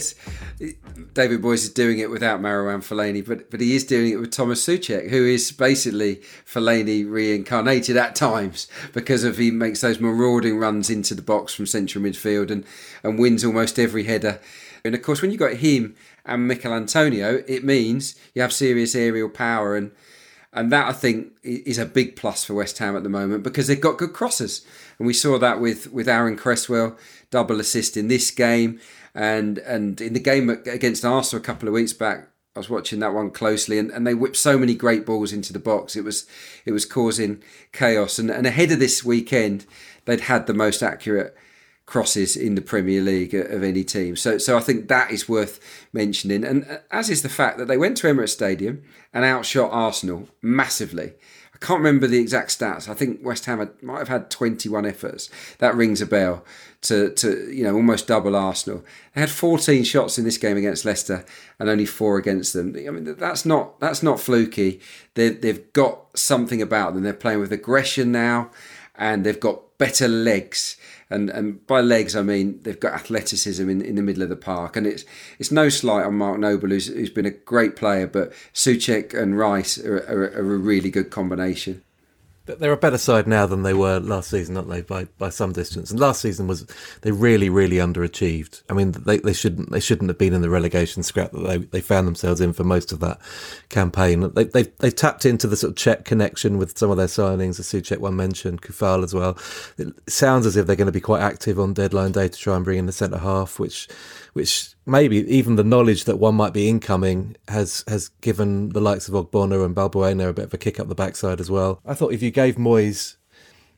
David Moyes is doing it without Marouane Fellaini, but but he is doing it with Thomas Souček, who is basically Fellaini reincarnated at times because of he makes those marauding runs into the box from central midfield and, and wins almost every header. And of course, when you've got him and Mikel Antonio, it means you have serious aerial power, and and that I think is a big plus for West Ham at the moment because they've got good crossers. And we saw that with, with Aaron Cresswell, double assist in this game. And and in the game against Arsenal a couple of weeks back, I was watching that one closely, and, and they whipped so many great balls into the box. It was it was causing chaos. And, and ahead of this weekend, they'd had the most accurate crosses in the Premier League of any team. So so I think that is worth mentioning. And as is the fact that they went to Emirates Stadium and outshot Arsenal massively. I can't remember the exact stats. I think West Ham had, might have had twenty-one efforts. That rings a bell to, to you know almost double Arsenal. They had fourteen shots in this game against Leicester and only four against them. I mean, that's not that's not fluky. They've, they've got something about them. They're playing with aggression now, and they've got better legs. And and by legs, I mean they've got athleticism in, in the middle of the park. And it's it's no slight on Mark Noble, who's, who's been a great player, but Souček and Rice are, are, are a really good combination. They're a better side now than they were last season, aren't they? By by some distance. And last season was they really really underachieved. I mean, they they shouldn't they shouldn't have been in the relegation scrap that they, they found themselves in for most of that campaign. They they they tapped into the sort of Czech connection with some of their signings. The Souček one mentioned, Kufal as well. It sounds as if they're going to be quite active on deadline day to try and bring in the centre half, which which maybe even the knowledge that one might be incoming has has given the likes of Ogbonna and Balbuena a bit of a kick up the backside as well. I thought if you gave Moyes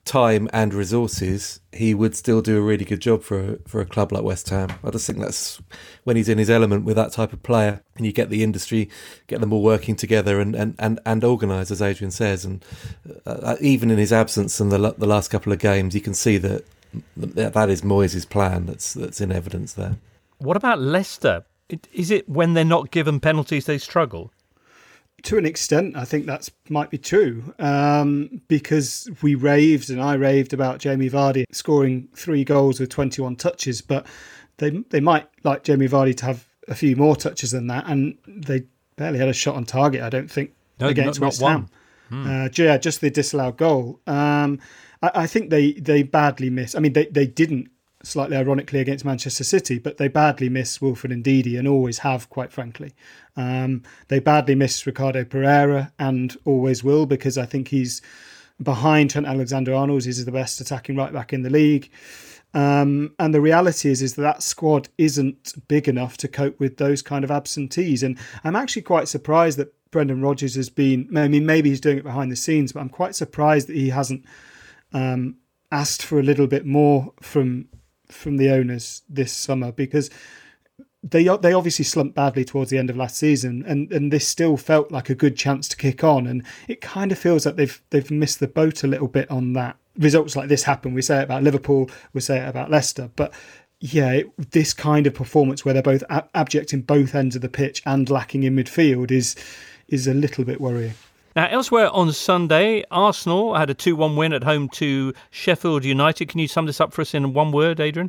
time and resources, he would still do a really good job for a, for a club like West Ham. I just think that's when he's in his element with that type of player, and you get the industry, get them all working together and, and, and, and organised, as Adrian says. And uh, even in his absence in the the last couple of games, you can see that that is Moyes' plan that's that's in evidence there. What about Leicester? Is it when they're not given penalties they struggle? To an extent, I think that might be true, um, because we raved and I raved about Jamie Vardy scoring three goals with twenty-one touches, but they they might like Jamie Vardy to have a few more touches than that, and they barely had a shot on target, I don't think, no, against not, West not Ham. Hmm. Uh, yeah, just the disallowed goal. Um, I, I think they, they badly missed. I mean, they, they didn't, slightly ironically, against Manchester City, but they badly miss Wilfred Ndidi and always have, quite frankly. Um, they badly miss Ricardo Pereira and always will, because I think he's behind Trent Alexander-Arnold. He's the best attacking right back in the league. Um, and the reality is, is that that squad isn't big enough to cope with those kind of absentees. And I'm actually quite surprised that Brendan Rodgers has been, I mean, maybe he's doing it behind the scenes, but I'm quite surprised that he hasn't um, asked for a little bit more from from the owners this summer, because they they obviously slumped badly towards the end of last season, and, and this still felt like a good chance to kick on, and it kind of feels like they've they've missed the boat a little bit on that. Results like this happen. We say it about Liverpool, we say it about Leicester, but yeah, it, this kind of performance where they're both ab- abject in both ends of the pitch and lacking in midfield is is a little bit worrying. Now, elsewhere on Sunday, Arsenal had a two one win at home to Sheffield United. Can you sum this up for us in one word, Adrian?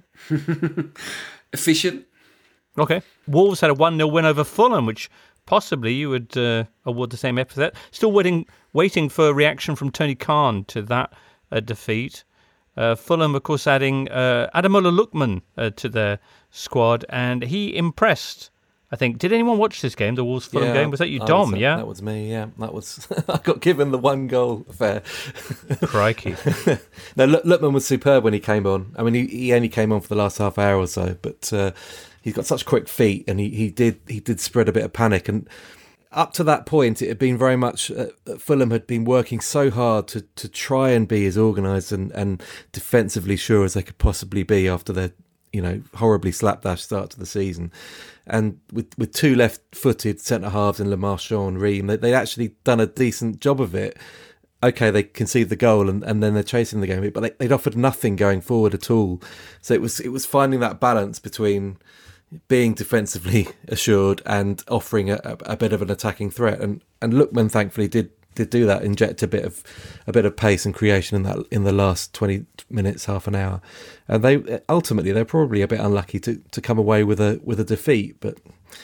Efficient. Okay. Wolves had a one nil win over Fulham, which possibly you would uh, award the same epithet. Still waiting waiting for a reaction from Tony Khan to that uh, defeat. Uh, Fulham, of course, adding uh, Ademola Lookman uh, to their squad, and he impressed. I think. Did anyone watch this game, the Wolves-Fulham yeah, game? Was that you, I Dom? Was, yeah, that was me. Yeah, that was. I got given the one goal affair. Crikey! No, Lookman was superb when he came on. I mean, he, he only came on for the last half hour or so, but uh, he's got such quick feet, and he, he did he did spread a bit of panic. And up to that point, it had been very much uh, Fulham had been working so hard to to try and be as organised and, and defensively sure as they could possibly be after their, you know, horribly slapdash start to the season. And with, with two left-footed centre-halves in Le Marchand and Ream, they, they'd actually done a decent job of it. Okay, they concede the goal and, and then they're chasing the game, but they, they'd offered nothing going forward at all. So it was it was finding that balance between being defensively assured and offering a, a, a bit of an attacking threat. And and Lookman thankfully did did do that, inject a bit of a bit of pace and creation in that in the last twenty minutes, half an hour. And they ultimately they're probably a bit unlucky to, to come away with a with a defeat. But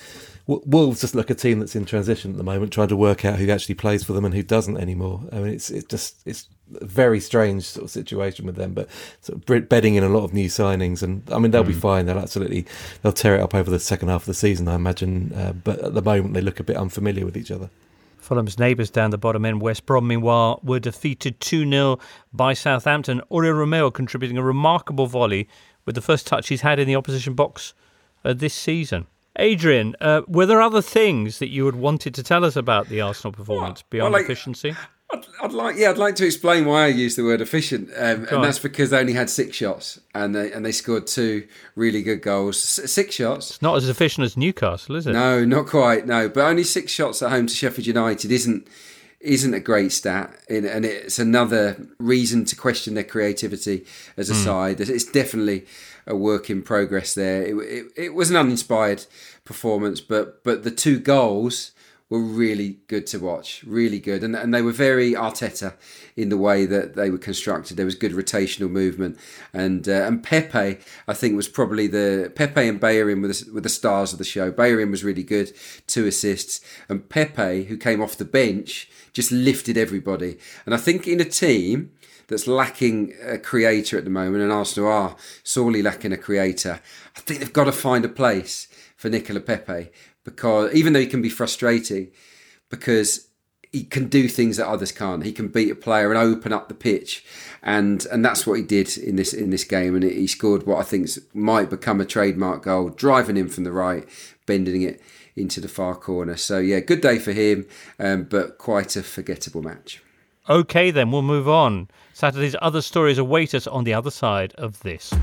Wolves just look a team that's in transition at the moment, trying to work out who actually plays for them and who doesn't anymore. I mean, it's it's just it's a very strange sort of situation with them, but sort of bedding in a lot of new signings, and I mean they'll mm. be fine. They'll absolutely they'll tear it up over the second half of the season, I imagine. Uh, but at the moment, they look a bit unfamiliar with each other. Fulham's neighbours down the bottom end, West Brom, meanwhile, were defeated two nil by Southampton. Oriol Romeo contributing a remarkable volley with the first touch he's had in the opposition box uh, this season. Adrian, uh, were there other things that you had wanted to tell us about the Arsenal performance well, beyond well, like, efficiency? I'd, I'd like, yeah, I'd like to explain why I used the word efficient, um, and that's because they only had six shots and they and they scored two really good goals. S- six shots. It's not as efficient as Newcastle, is it? No, not quite. No, but only six shots at home to Sheffield United isn't isn't a great stat, and it's another reason to question their creativity as a mm. side. It's definitely a work in progress there. It, it, it was an uninspired performance, but but the two goals were really good to watch, really good. And and they were very Arteta in the way that they were constructed. There was good rotational movement. And uh, and Pepe, I think, was probably the... Pepe and Bellerin were the, were the stars of the show. Bellerin was really good, two assists. And Pepe, who came off the bench, just lifted everybody. And I think in a team that's lacking a creator at the moment, and Arsenal are sorely lacking a creator, I think they've got to find a place for Nicola Pepe, because even though he can be frustrating, because he can do things that others can't. He can beat a player and open up the pitch, and and that's what he did in this in this game. And he scored what I think might become a trademark goal, driving in from the right, bending it into the far corner. So yeah, good day for him, um, but quite a forgettable match. OK, then we'll move on. Saturday's other stories await us on the other side of this.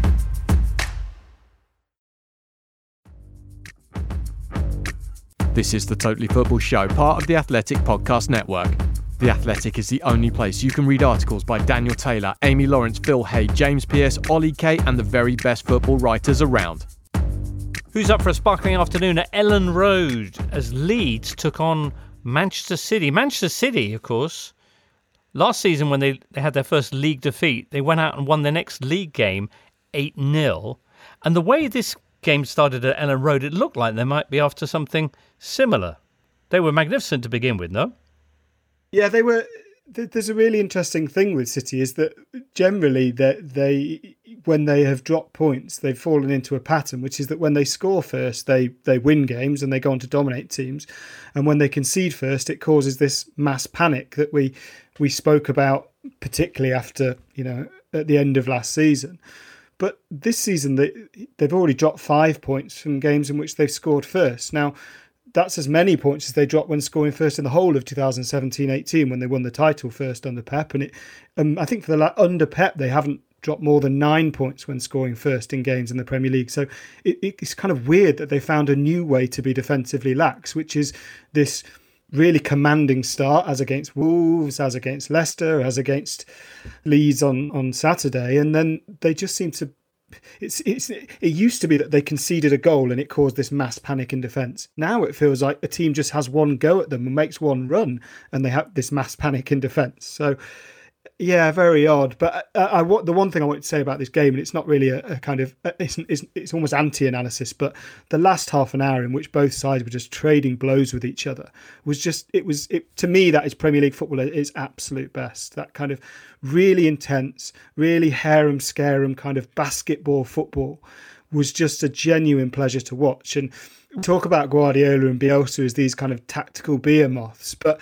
This is the Totally Football Show, part of the Athletic Podcast Network. The Athletic is the only place you can read articles by Daniel Taylor, Amy Lawrence, Phil Hay, James Pearce, Ollie Kay, and the very best football writers around. Who's up for a sparkling afternoon at Ellen Road as Leeds took on Manchester City? Manchester City, of course, last season when they, they had their first league defeat, they went out and won their next league game eight nil. And the way this game started at Ellen Road, it looked like they might be after something similar. They were magnificent to begin with, no? Yeah, they were. There's a really interesting thing with City is that generally they, they when they have dropped points, they've fallen into a pattern, which is that when they score first, they they win games and they go on to dominate teams, and when they concede first, it causes this mass panic that we we spoke about, particularly after, you know, at the end of last season. But this season, they they've already dropped five points from games in which they've scored first. Now, that's as many points as they dropped when scoring first in the whole of twenty seventeen eighteen when they won the title first under Pep. And it, um, I think for the under Pep, they haven't dropped more than nine points when scoring first in games in the Premier League. So it, it's kind of weird that they found a new way to be defensively lax, which is this really commanding start, as against Wolves, as against Leicester, as against Leeds on, on Saturday. And then they just seem to It's it's it used to be that they conceded a goal and it caused this mass panic in defence. Now it feels like a team just has one go at them and makes one run, and they have this mass panic in defence. So, yeah, very odd. But I, I, I, the one thing I want to say about this game, and it's not really a, a kind of it's, it's it's almost anti-analysis, but the last half an hour in which both sides were just trading blows with each other was just it was it, to me that is Premier League football at its absolute best. That kind of really intense, really harem-scarum kind of basketball football was just a genuine pleasure to watch. And talk about Guardiola and Bielsa as these kind of tactical behemoths, but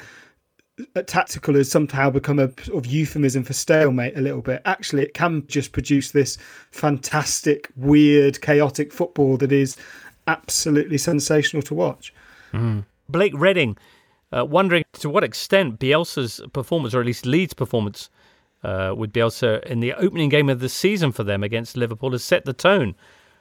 tactical has somehow become a sort of euphemism for stalemate a little bit. Actually, it can just produce this fantastic, weird, chaotic football that is absolutely sensational to watch. Mm. Blake Redding, uh, wondering to what extent Bielsa's performance, or at least Leeds' performance, Uh, with Bielsa in the opening game of the season for them against Liverpool has set the tone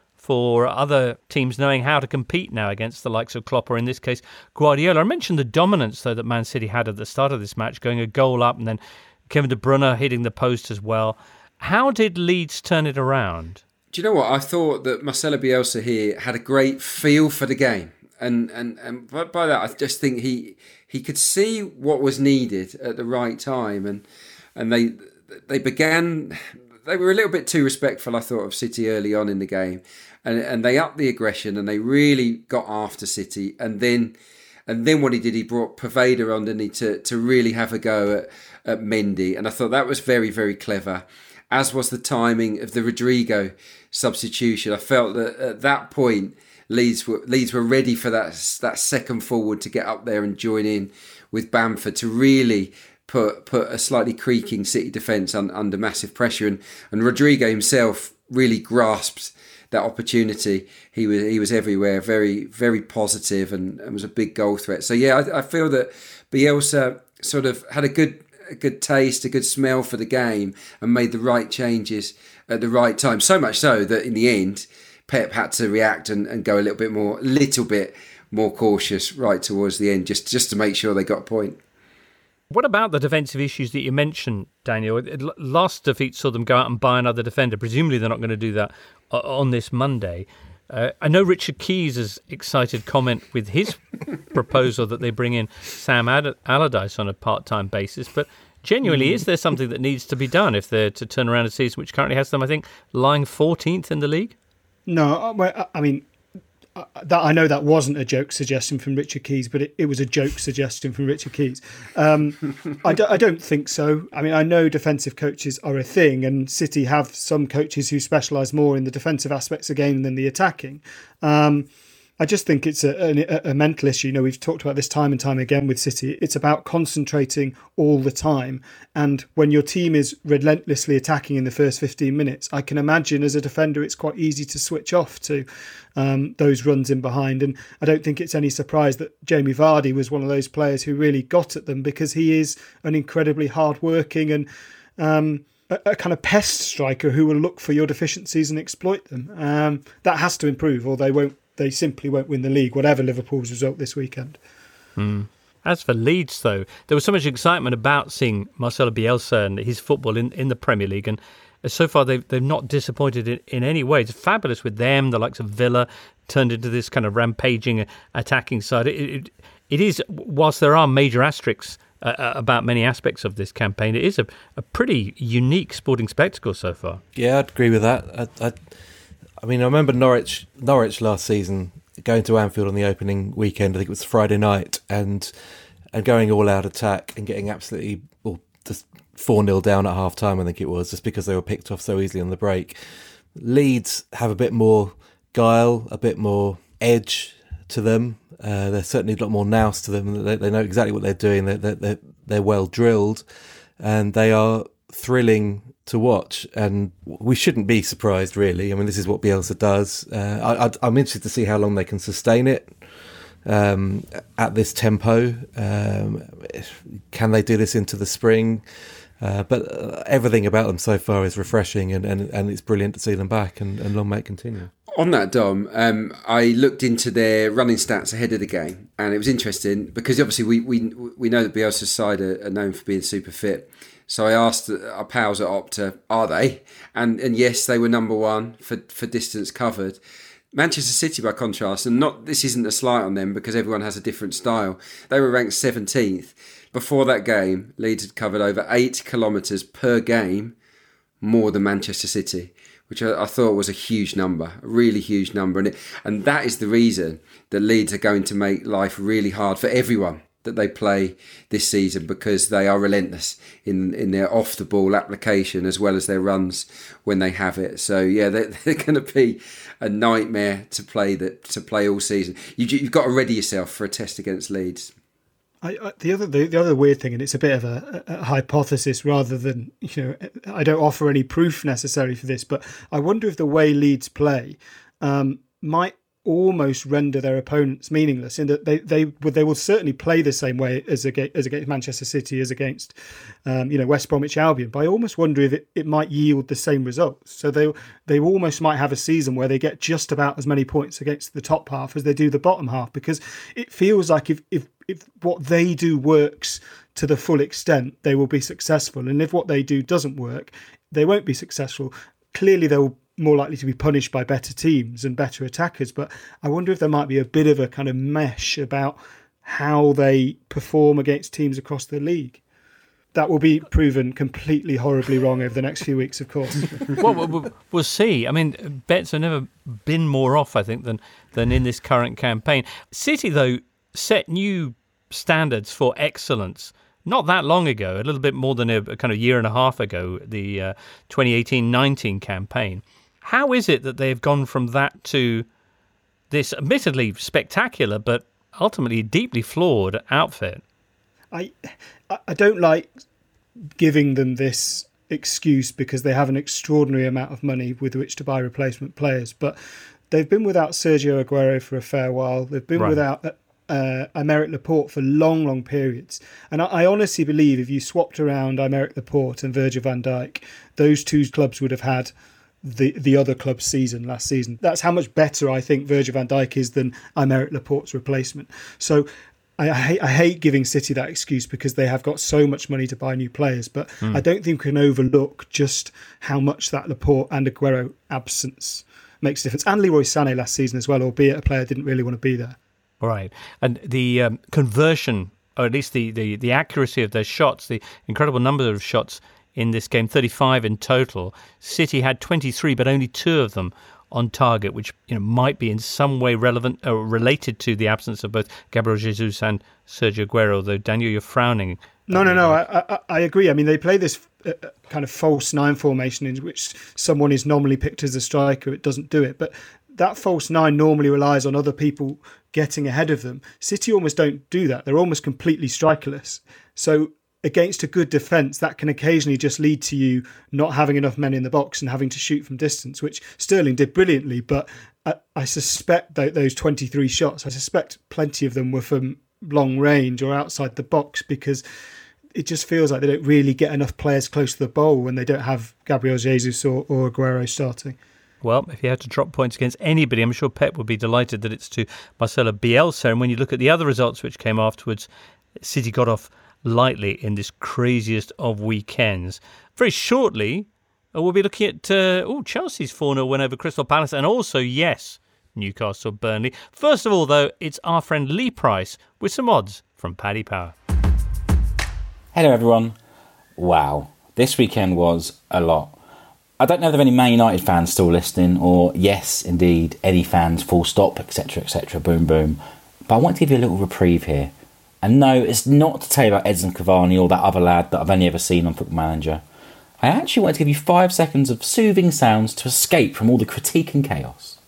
for other teams knowing how to compete now against the likes of Klopp, or in this case Guardiola. I mentioned the dominance though that Man City had at the start of this match, going a goal up and then Kevin De Bruyne hitting the post as well. How did Leeds turn it around? Do you know what? I thought that Marcelo Bielsa here had a great feel for the game. And and, and by, by that, I just think he he could see what was needed at the right time. And And they they began, they were a little bit too respectful, I thought, of City early on in the game. And and they upped the aggression and they really got after City. And then and then what he did, he brought Poveda on, didn't he, to, to really have a go at, at Mendy. And I thought that was very, very clever, as was the timing of the Rodrigo substitution. I felt that at that point, Leeds were, Leeds were ready for that, that second forward to get up there and join in with Bamford to really put put a slightly creaking City defence un, under massive pressure, and, and Rodrigo himself really grasped that opportunity. He was he was everywhere, very very positive, and, and was a big goal threat. So yeah, I, I feel that Bielsa sort of had a good a good taste, a good smell for the game, and made the right changes at the right time. So much so that in the end, Pep had to react and, and go a little bit more, little bit more cautious right towards the end, just just to make sure they got a point. What about the defensive issues that you mentioned, Daniel? Last defeat saw them go out and buy another defender. Presumably they're not going to do that on this Monday. Uh, I know Richard Keys' excited comment with his proposal that they bring in Sam Ad- Allardyce on a part-time basis, but genuinely, is there something that needs to be done if they're to turn around a season which currently has them, I think, lying fourteenth in the league? No, I mean, that I know that wasn't a joke suggestion from Richard Keys, but it, it was a joke suggestion from Richard Keys. Um, I, do, I don't think so. I mean, I know defensive coaches are a thing, and City have some coaches who specialise more in the defensive aspects of the game than the attacking. Um, I just think it's a, a, a mental issue. You know, we've talked about this time and time again with City. It's about concentrating all the time. And when your team is relentlessly attacking in the first fifteen minutes, I can imagine as a defender, it's quite easy to switch off to um, those runs in behind. And I don't think it's any surprise that Jamie Vardy was one of those players who really got at them, because he is an incredibly hard-working and um, a, a kind of pest striker who will look for your deficiencies and exploit them. Um, that has to improve, or they won't. They simply won't win the league, whatever Liverpool's result this weekend. Mm. As for Leeds, though, there was so much excitement about seeing Marcelo Bielsa and his football in, in the Premier League, and so far they've, they've not disappointed in, in any way. It's fabulous with them. The likes of Villa turned into this kind of rampaging, attacking side. It, it, it is, whilst there are major asterisks uh, about many aspects of this campaign, it is a, a pretty unique sporting spectacle so far. Yeah, I'd agree with that. I, I, I mean, I remember Norwich Norwich last season going to Anfield on the opening weekend. I think it was Friday night, and and going all out attack and getting absolutely well, just four nil down at half time. I think it was, just because they were picked off so easily on the break. Leeds have a bit more guile, a bit more edge to them. Uh, there's certainly a lot more nous to them. They, they know exactly what they're doing. They're, they're, they're well drilled, and they are thrilling to watch, and we shouldn't be surprised, really. I mean, this is what Bielsa does. Uh, I, I'm interested to see how long they can sustain it um, at this tempo. Um, can they do this into the spring? Uh, but uh, everything about them so far is refreshing, and, and, and it's brilliant to see them back, and, and long may it continue. On that, Dom, um, I looked into their running stats ahead of the game, and it was interesting because obviously we we, we know that Bielsa's side are, are known for being super fit. So I asked our pals at Opta, are they? And and yes, they were number one for, for distance covered. Manchester City, by contrast, and not this isn't a slight on them because everyone has a different style, they were ranked seventeenth. Before that game, Leeds had covered over eight kilometres per game more than Manchester City, which I, I thought was a huge number, a really huge number. And, it, and that is the reason that Leeds are going to make life really hard for everyone that they play this season, because they are relentless in, in their off-the-ball application as well as their runs when they have it. So, yeah, they're, they're going to be a nightmare to play that to play all season. You, you've got to ready yourself for a test against Leeds. I, I, the other the, the other weird thing, and it's a bit of a, a hypothesis rather than, you know, I don't offer any proof necessary for this, but I wonder if the way Leeds play um, might almost render their opponents meaningless, in that they they they will certainly play the same way as against, as against Manchester City, as against um, you know, West Bromwich Albion. But I almost wonder if it, it might yield the same results. So they they almost might have a season where they get just about as many points against the top half as they do the bottom half, because it feels like if if if what they do works to the full extent, they will be successful, and if what they do doesn't work, they won't be successful. Clearly, they'll more likely to be punished by better teams and better attackers, but I wonder if there might be a bit of a kind of mesh about how they perform against teams across the league. That will be proven completely horribly wrong over the next few weeks, of course. Well, we'll, we'll see. I mean, bets have never been more off, I think, than than in this current campaign. City, though, set new standards for excellence not that long ago, a little bit more than a, a kind of year and a half ago, the uh, twenty eighteen nineteen campaign. How is it that they've gone from that to this admittedly spectacular but ultimately deeply flawed outfit? I I don't like giving them this excuse because they have an extraordinary amount of money with which to buy replacement players, but they've been without Sergio Aguero for a fair while. They've been right. without uh, Aymeric Laporte for long, long periods. And I, I honestly believe if you swapped around Aymeric Laporte and Virgil van Dijk, those two clubs would have had the the other club's season last season. That's how much better I think Virgil van Dijk is than Aymeric Laporte's replacement. So I, I, hate, I hate giving City that excuse because they have got so much money to buy new players, but mm. I don't think we can overlook just how much that Laporte and Aguero absence makes a difference. And Leroy Sané last season as well, albeit a player didn't really want to be there. Right. And the um, conversion, or at least the, the, the accuracy of their shots, the incredible number of shots in this game, thirty-five in total. City had twenty-three, but only two of them on target, which, you know, might be in some way relevant or related to the absence of both Gabriel Jesus and Sergio Aguero. Though, Daniel, you're frowning. No, no, no. I, I, I agree. I mean, they play this uh, kind of false nine formation in which someone is normally picked as a striker. It doesn't do it, but that false nine normally relies on other people getting ahead of them. City almost don't do that. They're almost completely strikerless. So against a good defence, that can occasionally just lead to you not having enough men in the box and having to shoot from distance, which Sterling did brilliantly. But I, I suspect that those twenty-three shots, I suspect plenty of them were from long range or outside the box, because it just feels like they don't really get enough players close to the goal when they don't have Gabriel Jesus or, or Aguero starting. Well, if you had to drop points against anybody, I'm sure Pep would be delighted that it's to Marcelo Bielsa. And when you look at the other results which came afterwards, City got off lightly in this craziest of weekends. Very shortly, we'll be looking at uh, oh Chelsea's four nil win over Crystal Palace, and also, yes, Newcastle Burnley. First of all, though, it's our friend Lee Price with some odds from Paddy Power. Hello, everyone. Wow, this weekend was a lot. I don't know if there are any Man United fans still listening, or yes, indeed, any fans, full stop, et cetera, et cetera, boom, boom. But I want to give you a little reprieve here. And no, it's not to tell you about Edson Cavani or that other lad that I've only ever seen on Football Manager. I actually want to give you five seconds of soothing sounds to escape from all the critique and chaos.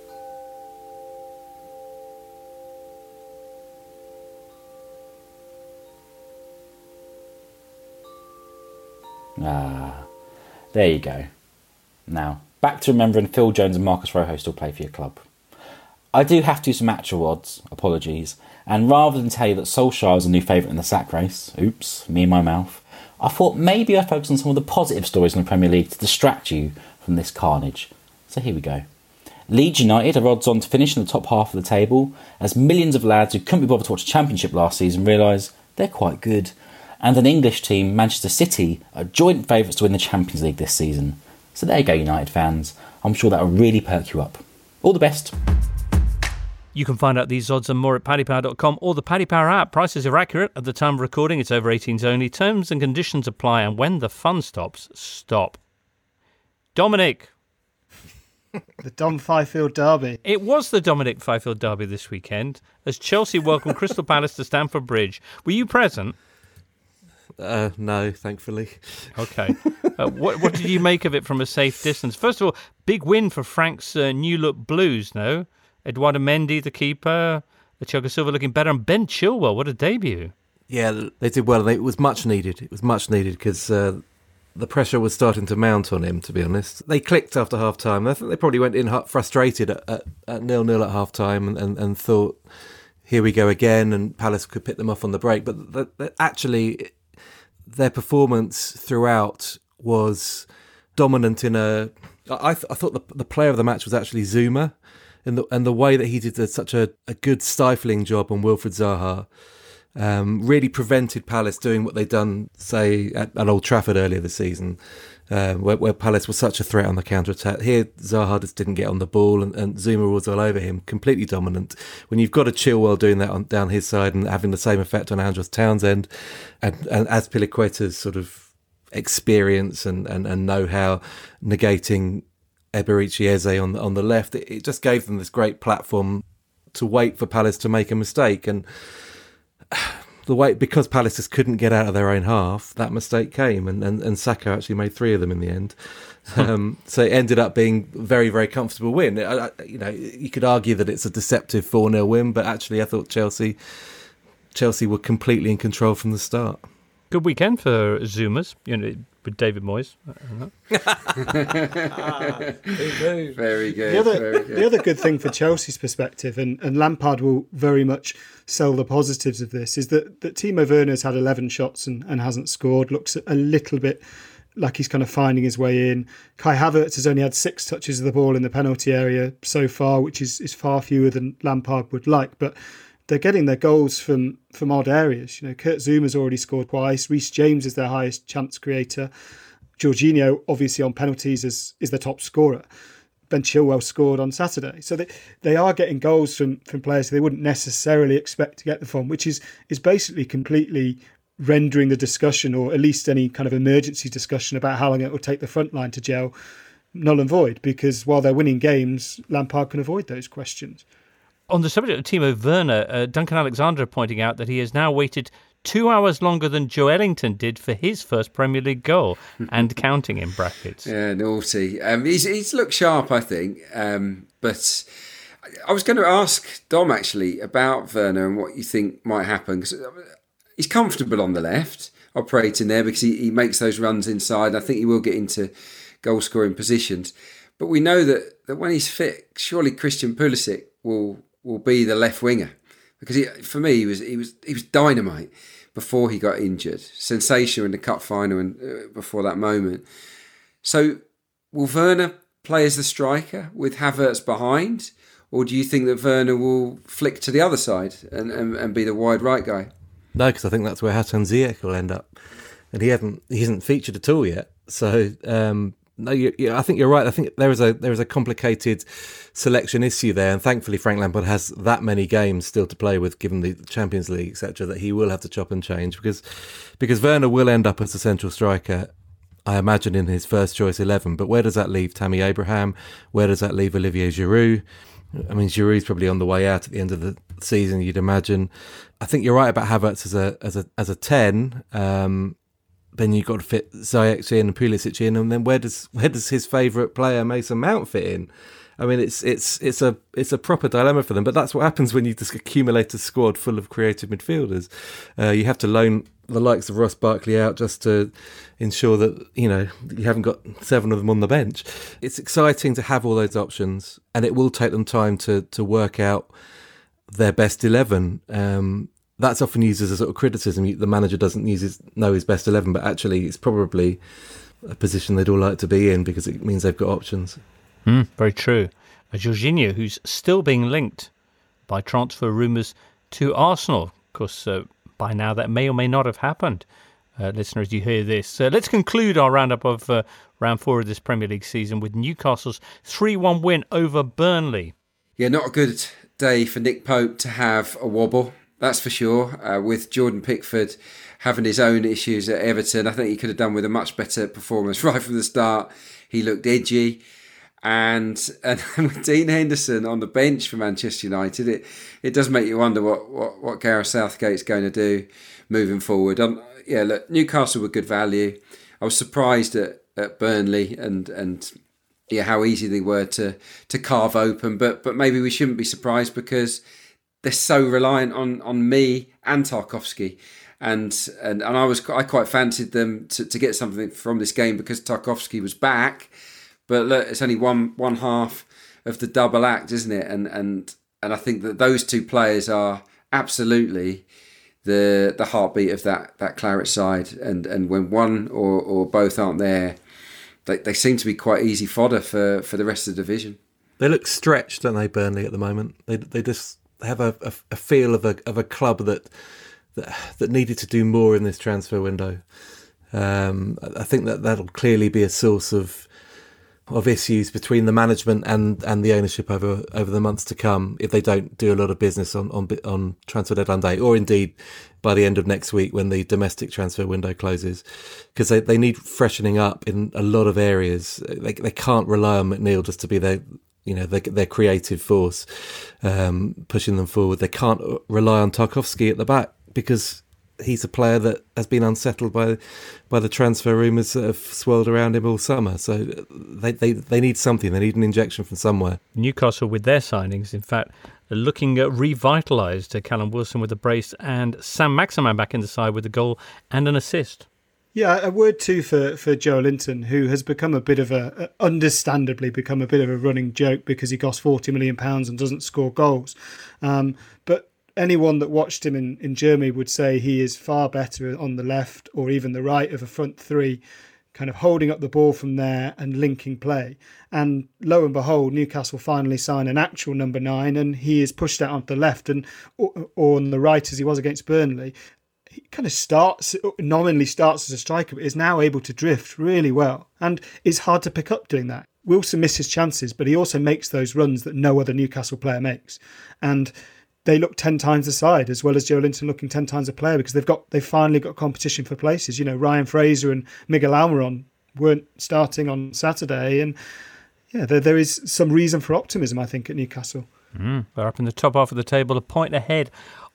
Ah, there you go. Now, back to remembering Phil Jones and Marcus Rojo still play for your club. I do have to do some actual odds, apologies, and rather than tell you that Solskjaer is a new favourite in the sack race, oops, me and my mouth, I thought maybe I'd focus on some of the positive stories in the Premier League to distract you from this carnage. So here we go. Leeds United are odds on to finish in the top half of the table, as millions of lads who couldn't be bothered to watch the Championship last season realise they're quite good. And an English team, Manchester City, are joint favourites to win the Champions League this season. So there you go, United fans. I'm sure that'll really perk you up. All the best. You can find out these odds and more at paddy power dot com or the Paddy Power app. Prices are accurate at the time of recording. It's over eighteens only. Terms and conditions apply, and when the fun stops, stop. Dominic. The Dom Fifield Derby. It was the Dominic Fifield Derby this weekend, as Chelsea welcomed Crystal Palace to Stamford Bridge. Were you present? Uh, no, thankfully. Okay. Uh, what, what did you make of it from a safe distance? First of all, big win for Frank's uh, new look Blues, no? Eduardo Mendy, the keeper, Thiago Silva looking better, and Ben Chilwell, what a debut. Yeah, they did well. It was much needed. It was much needed because uh, the pressure was starting to mount on him, to be honest. They clicked after half-time. I think they probably went in frustrated at, at, at nil-nil at half-time and, and, and thought, here we go again, and Palace could pick them off on the break. But the, the, actually, their performance throughout was dominant in a... I, th- I thought the, the player of the match was actually Zuma. And the and the way that he did a, such a, a good stifling job on Wilfried Zaha um, really prevented Palace doing what they'd done, say, at, at Old Trafford earlier this season, uh, where, where Palace was such a threat on the counter-attack. Here, Zaha just didn't get on the ball, and, and Zuma was all over him, completely dominant. When you've got a Chilwell doing that on, down his side and having the same effect on Andros Townsend, and, and Azpilicueta's sort of experience and, and, and know-how negating Eberici Eze on the, on the left, it, it just gave them this great platform to wait for Palace to make a mistake. And the way, because Palace just couldn't get out of their own half, that mistake came, and, and, and Saka actually made three of them in the end. Um, so it ended up being a very, very comfortable win. I, I, you know, you could argue that it's a deceptive four nil win, but actually I thought Chelsea Chelsea were completely in control from the start. Good weekend for Zoomers, you know, with David Moyes. Very good. The other, very good. the other good thing for Chelsea's perspective, and, and Lampard will very much sell the positives of this, is that, that Timo Werner's had eleven shots and, and hasn't scored. Looks a little bit like he's kind of finding his way in. Kai Havertz has only had six touches of the ball in the penalty area so far, which is, is far fewer than Lampard would like. But they're getting their goals from, from odd areas. You know, Kurt Zuma's already scored twice. Reece James is their highest chance creator. Jorginho, obviously on penalties, is, is the top scorer. Ben Chilwell scored on Saturday. So they, they are getting goals from, from players they wouldn't necessarily expect to get them from, which is, is basically completely rendering the discussion, or at least any kind of emergency discussion about how long it will take the front line to gel, null and void, because while they're winning games, Lampard can avoid those questions. On the subject of Timo Werner, uh, Duncan Alexander pointing out that he has now waited two hours longer than Joelinton did for his first Premier League goal, and counting in brackets. Yeah, naughty. Um, he's, he's looked sharp, I think. Um, but I was going to ask Dom, actually, about Werner and what you think might happen. Because he's comfortable on the left, operating there, because he, he makes those runs inside. I think he will get into goal-scoring positions. But we know that, that when he's fit, surely Christian Pulisic will will be the left winger. Because he, for me, he was he was he was dynamite before he got injured. Sensational in the cup final and uh, before that moment. So will Werner play as the striker with Havertz behind, or do you think that Werner will flick to the other side and, and, and be the wide right guy? No, because I think that's where Hatem Ziyech will end up, and he hasn't he hasn't featured at all yet. So um, no, you, you, I think you're right. I think there is a there is a complicated selection issue there, and thankfully Frank Lampard has that many games still to play with, given the Champions League, et cetera, that he will have to chop and change because because Werner will end up as a central striker, I imagine, in his first choice eleven. But where does that leave Tammy Abraham? Where does that leave Olivier Giroud? I mean, Giroud's probably on the way out at the end of the season, you'd imagine. I think you're right about Havertz as a as a as a ten. Um, then you've got to fit Ziyech in and Pulisic in, and then where does where does his favourite player Mason Mount fit in? I mean, it's it's it's a it's a proper dilemma for them. But that's what happens when you just accumulate a squad full of creative midfielders. Uh, you have to loan the likes of Ross Barkley out just to ensure that, you know, you haven't got seven of them on the bench. It's exciting to have all those options, and it will take them time to to work out their best eleven. Um, that's often used as a sort of criticism. The manager doesn't use his, know his best eleven, but actually it's probably a position they'd all like to be in because it means they've got options. Mm, very true. Uh, Jorginho, who's still being linked by transfer rumours to Arsenal. Of course, uh, by now that may or may not have happened. Uh, listeners, you hear this. Uh, let's conclude our roundup of uh, round four of this Premier League season with Newcastle's three one win over Burnley. Yeah, not a good day for Nick Pope to have a wobble, that's for sure. Uh, with Jordan Pickford having his own issues at Everton, I think he could have done with a much better performance right from the start. He looked edgy. And and with Dean Henderson on the bench for Manchester United, it, it does make you wonder what, what, what Gareth Southgate's going to do moving forward. Um, yeah, look, Newcastle were good value. I was surprised at, at Burnley and and yeah how easy they were to to carve open. But but maybe we shouldn't be surprised because they're so reliant on on me and Tarkowski. And and and I was I quite fancied them to, to get something from this game because Tarkowski was back. But look, it's only one one half of the double act, isn't it? And and and I think that those two players are absolutely the the heartbeat of that that Claret side. And and when one or, or both aren't there, they they seem to be quite easy fodder for, for the rest of the division. They look stretched, don't they, Burnley, at the moment? They they just have a, a, a feel of a of a club that, that that needed to do more in this transfer window. Um, I think that that'll clearly be a source of. of issues between the management and, and the ownership over over the months to come if they don't do a lot of business on, on on transfer deadline day, or indeed by the end of next week when the domestic transfer window closes, because they, they need freshening up in a lot of areas. They they can't rely on McNeil just to be their you know their, their creative force um, pushing them forward. They can't rely on Tarkowski at the back because he's a player that has been unsettled by by the transfer rumours that have swirled around him all summer. So they, they, they need something. They need an injection from somewhere. Newcastle, with their signings, in fact, are looking at revitalised. Callum Wilson with a brace and Sam Maximan back in the side with a goal and an assist. Yeah, a word too for, for Joelinton, who has become a bit of a, understandably become a bit of a running joke because he costs forty million pounds and doesn't score goals. Um, but anyone that watched him in, in Germany would say he is far better on the left or even the right of a front three, kind of holding up the ball from there and linking play. And lo and behold, Newcastle finally sign an actual number nine and he is pushed out onto the left and or, or on the right as he was against Burnley. He kind of starts, nominally starts as a striker, but is now able to drift really well and is hard to pick up doing that. Wilson misses chances, but he also makes those runs that no other Newcastle player makes. And they look ten times the side, as well as Joelinton looking ten times a player, because they've got they've finally got competition for places. You know, Ryan Fraser and Miguel Almiron weren't starting on Saturday, and yeah, there there is some reason for optimism, I think, at Newcastle. Mm, they're up in the top half of the table, a point ahead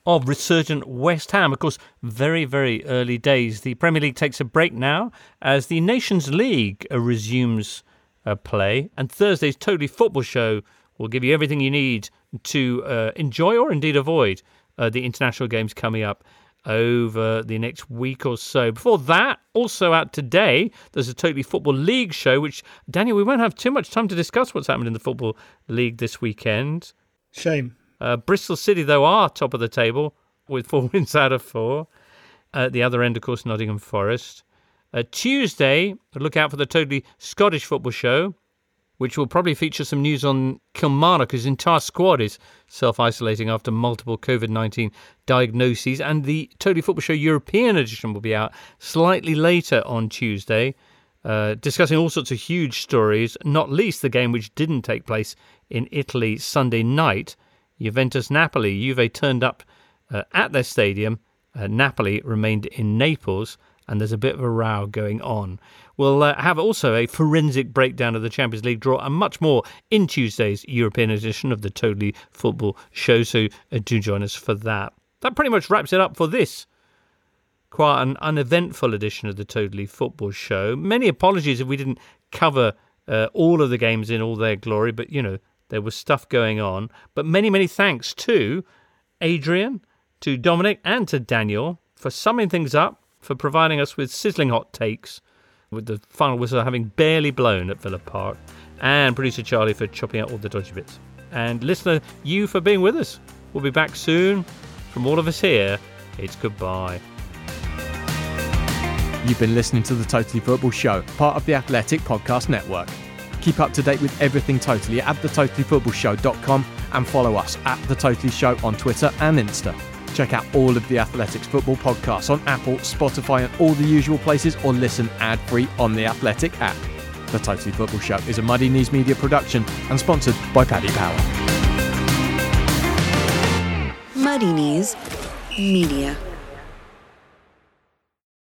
of resurgent West Ham. Of course, very, very early days. The Premier League takes a break now as the Nations League uh, resumes uh, play. And Thursday's Totally Football Show will give you everything you need to uh, enjoy or indeed avoid uh, the international games coming up over the next week or so. Before that, also out today, there's a Totally Football League show, which, Daniel, we won't have too much time to discuss what's happened in the Football League this weekend. Shame. Uh, Bristol City, though, are top of the table with four wins out of four. At the other end, of course, Nottingham Forest. Uh, Tuesday, look out for the Totally Scottish Football Show, which will probably feature some news on Kilmarnock, whose entire squad is self-isolating after multiple covid nineteen diagnoses. And the Totally Football Show European edition will be out slightly later on Tuesday, uh, discussing all sorts of huge stories, not least the game which didn't take place in Italy Sunday night. Juventus-Napoli. Juve turned up uh, at their stadium. Uh, Napoli remained in Naples, and there's a bit of a row going on. We'll uh, have also a forensic breakdown of the Champions League draw and much more in Tuesday's European edition of the Totally Football Show, so uh, do join us for that. That pretty much wraps it up for this quite an uneventful edition of the Totally Football Show. Many apologies if we didn't cover uh, all of the games in all their glory, but, you know, there was stuff going on. But many, many thanks to Adrian, to Dominic and to Daniel for summing things up, for providing us with sizzling hot takes, with the final whistle having barely blown at Villa Park, and producer Charlie for chopping out all the dodgy bits. And listener, you for being with us. We'll be back soon. From all of us here, it's goodbye. You've been listening to the Totally Football Show, part of the Athletic Podcast Network. Keep up to date with everything Totally at the totally football show dot com and follow us at The Totally Show on Twitter and Insta. Check out all of the Athletics football podcasts on Apple, Spotify and all the usual places, or listen ad-free on the Athletic app. The Totally Football Show is a Muddy Knees Media production and sponsored by Paddy Power. Muddy Knees Media.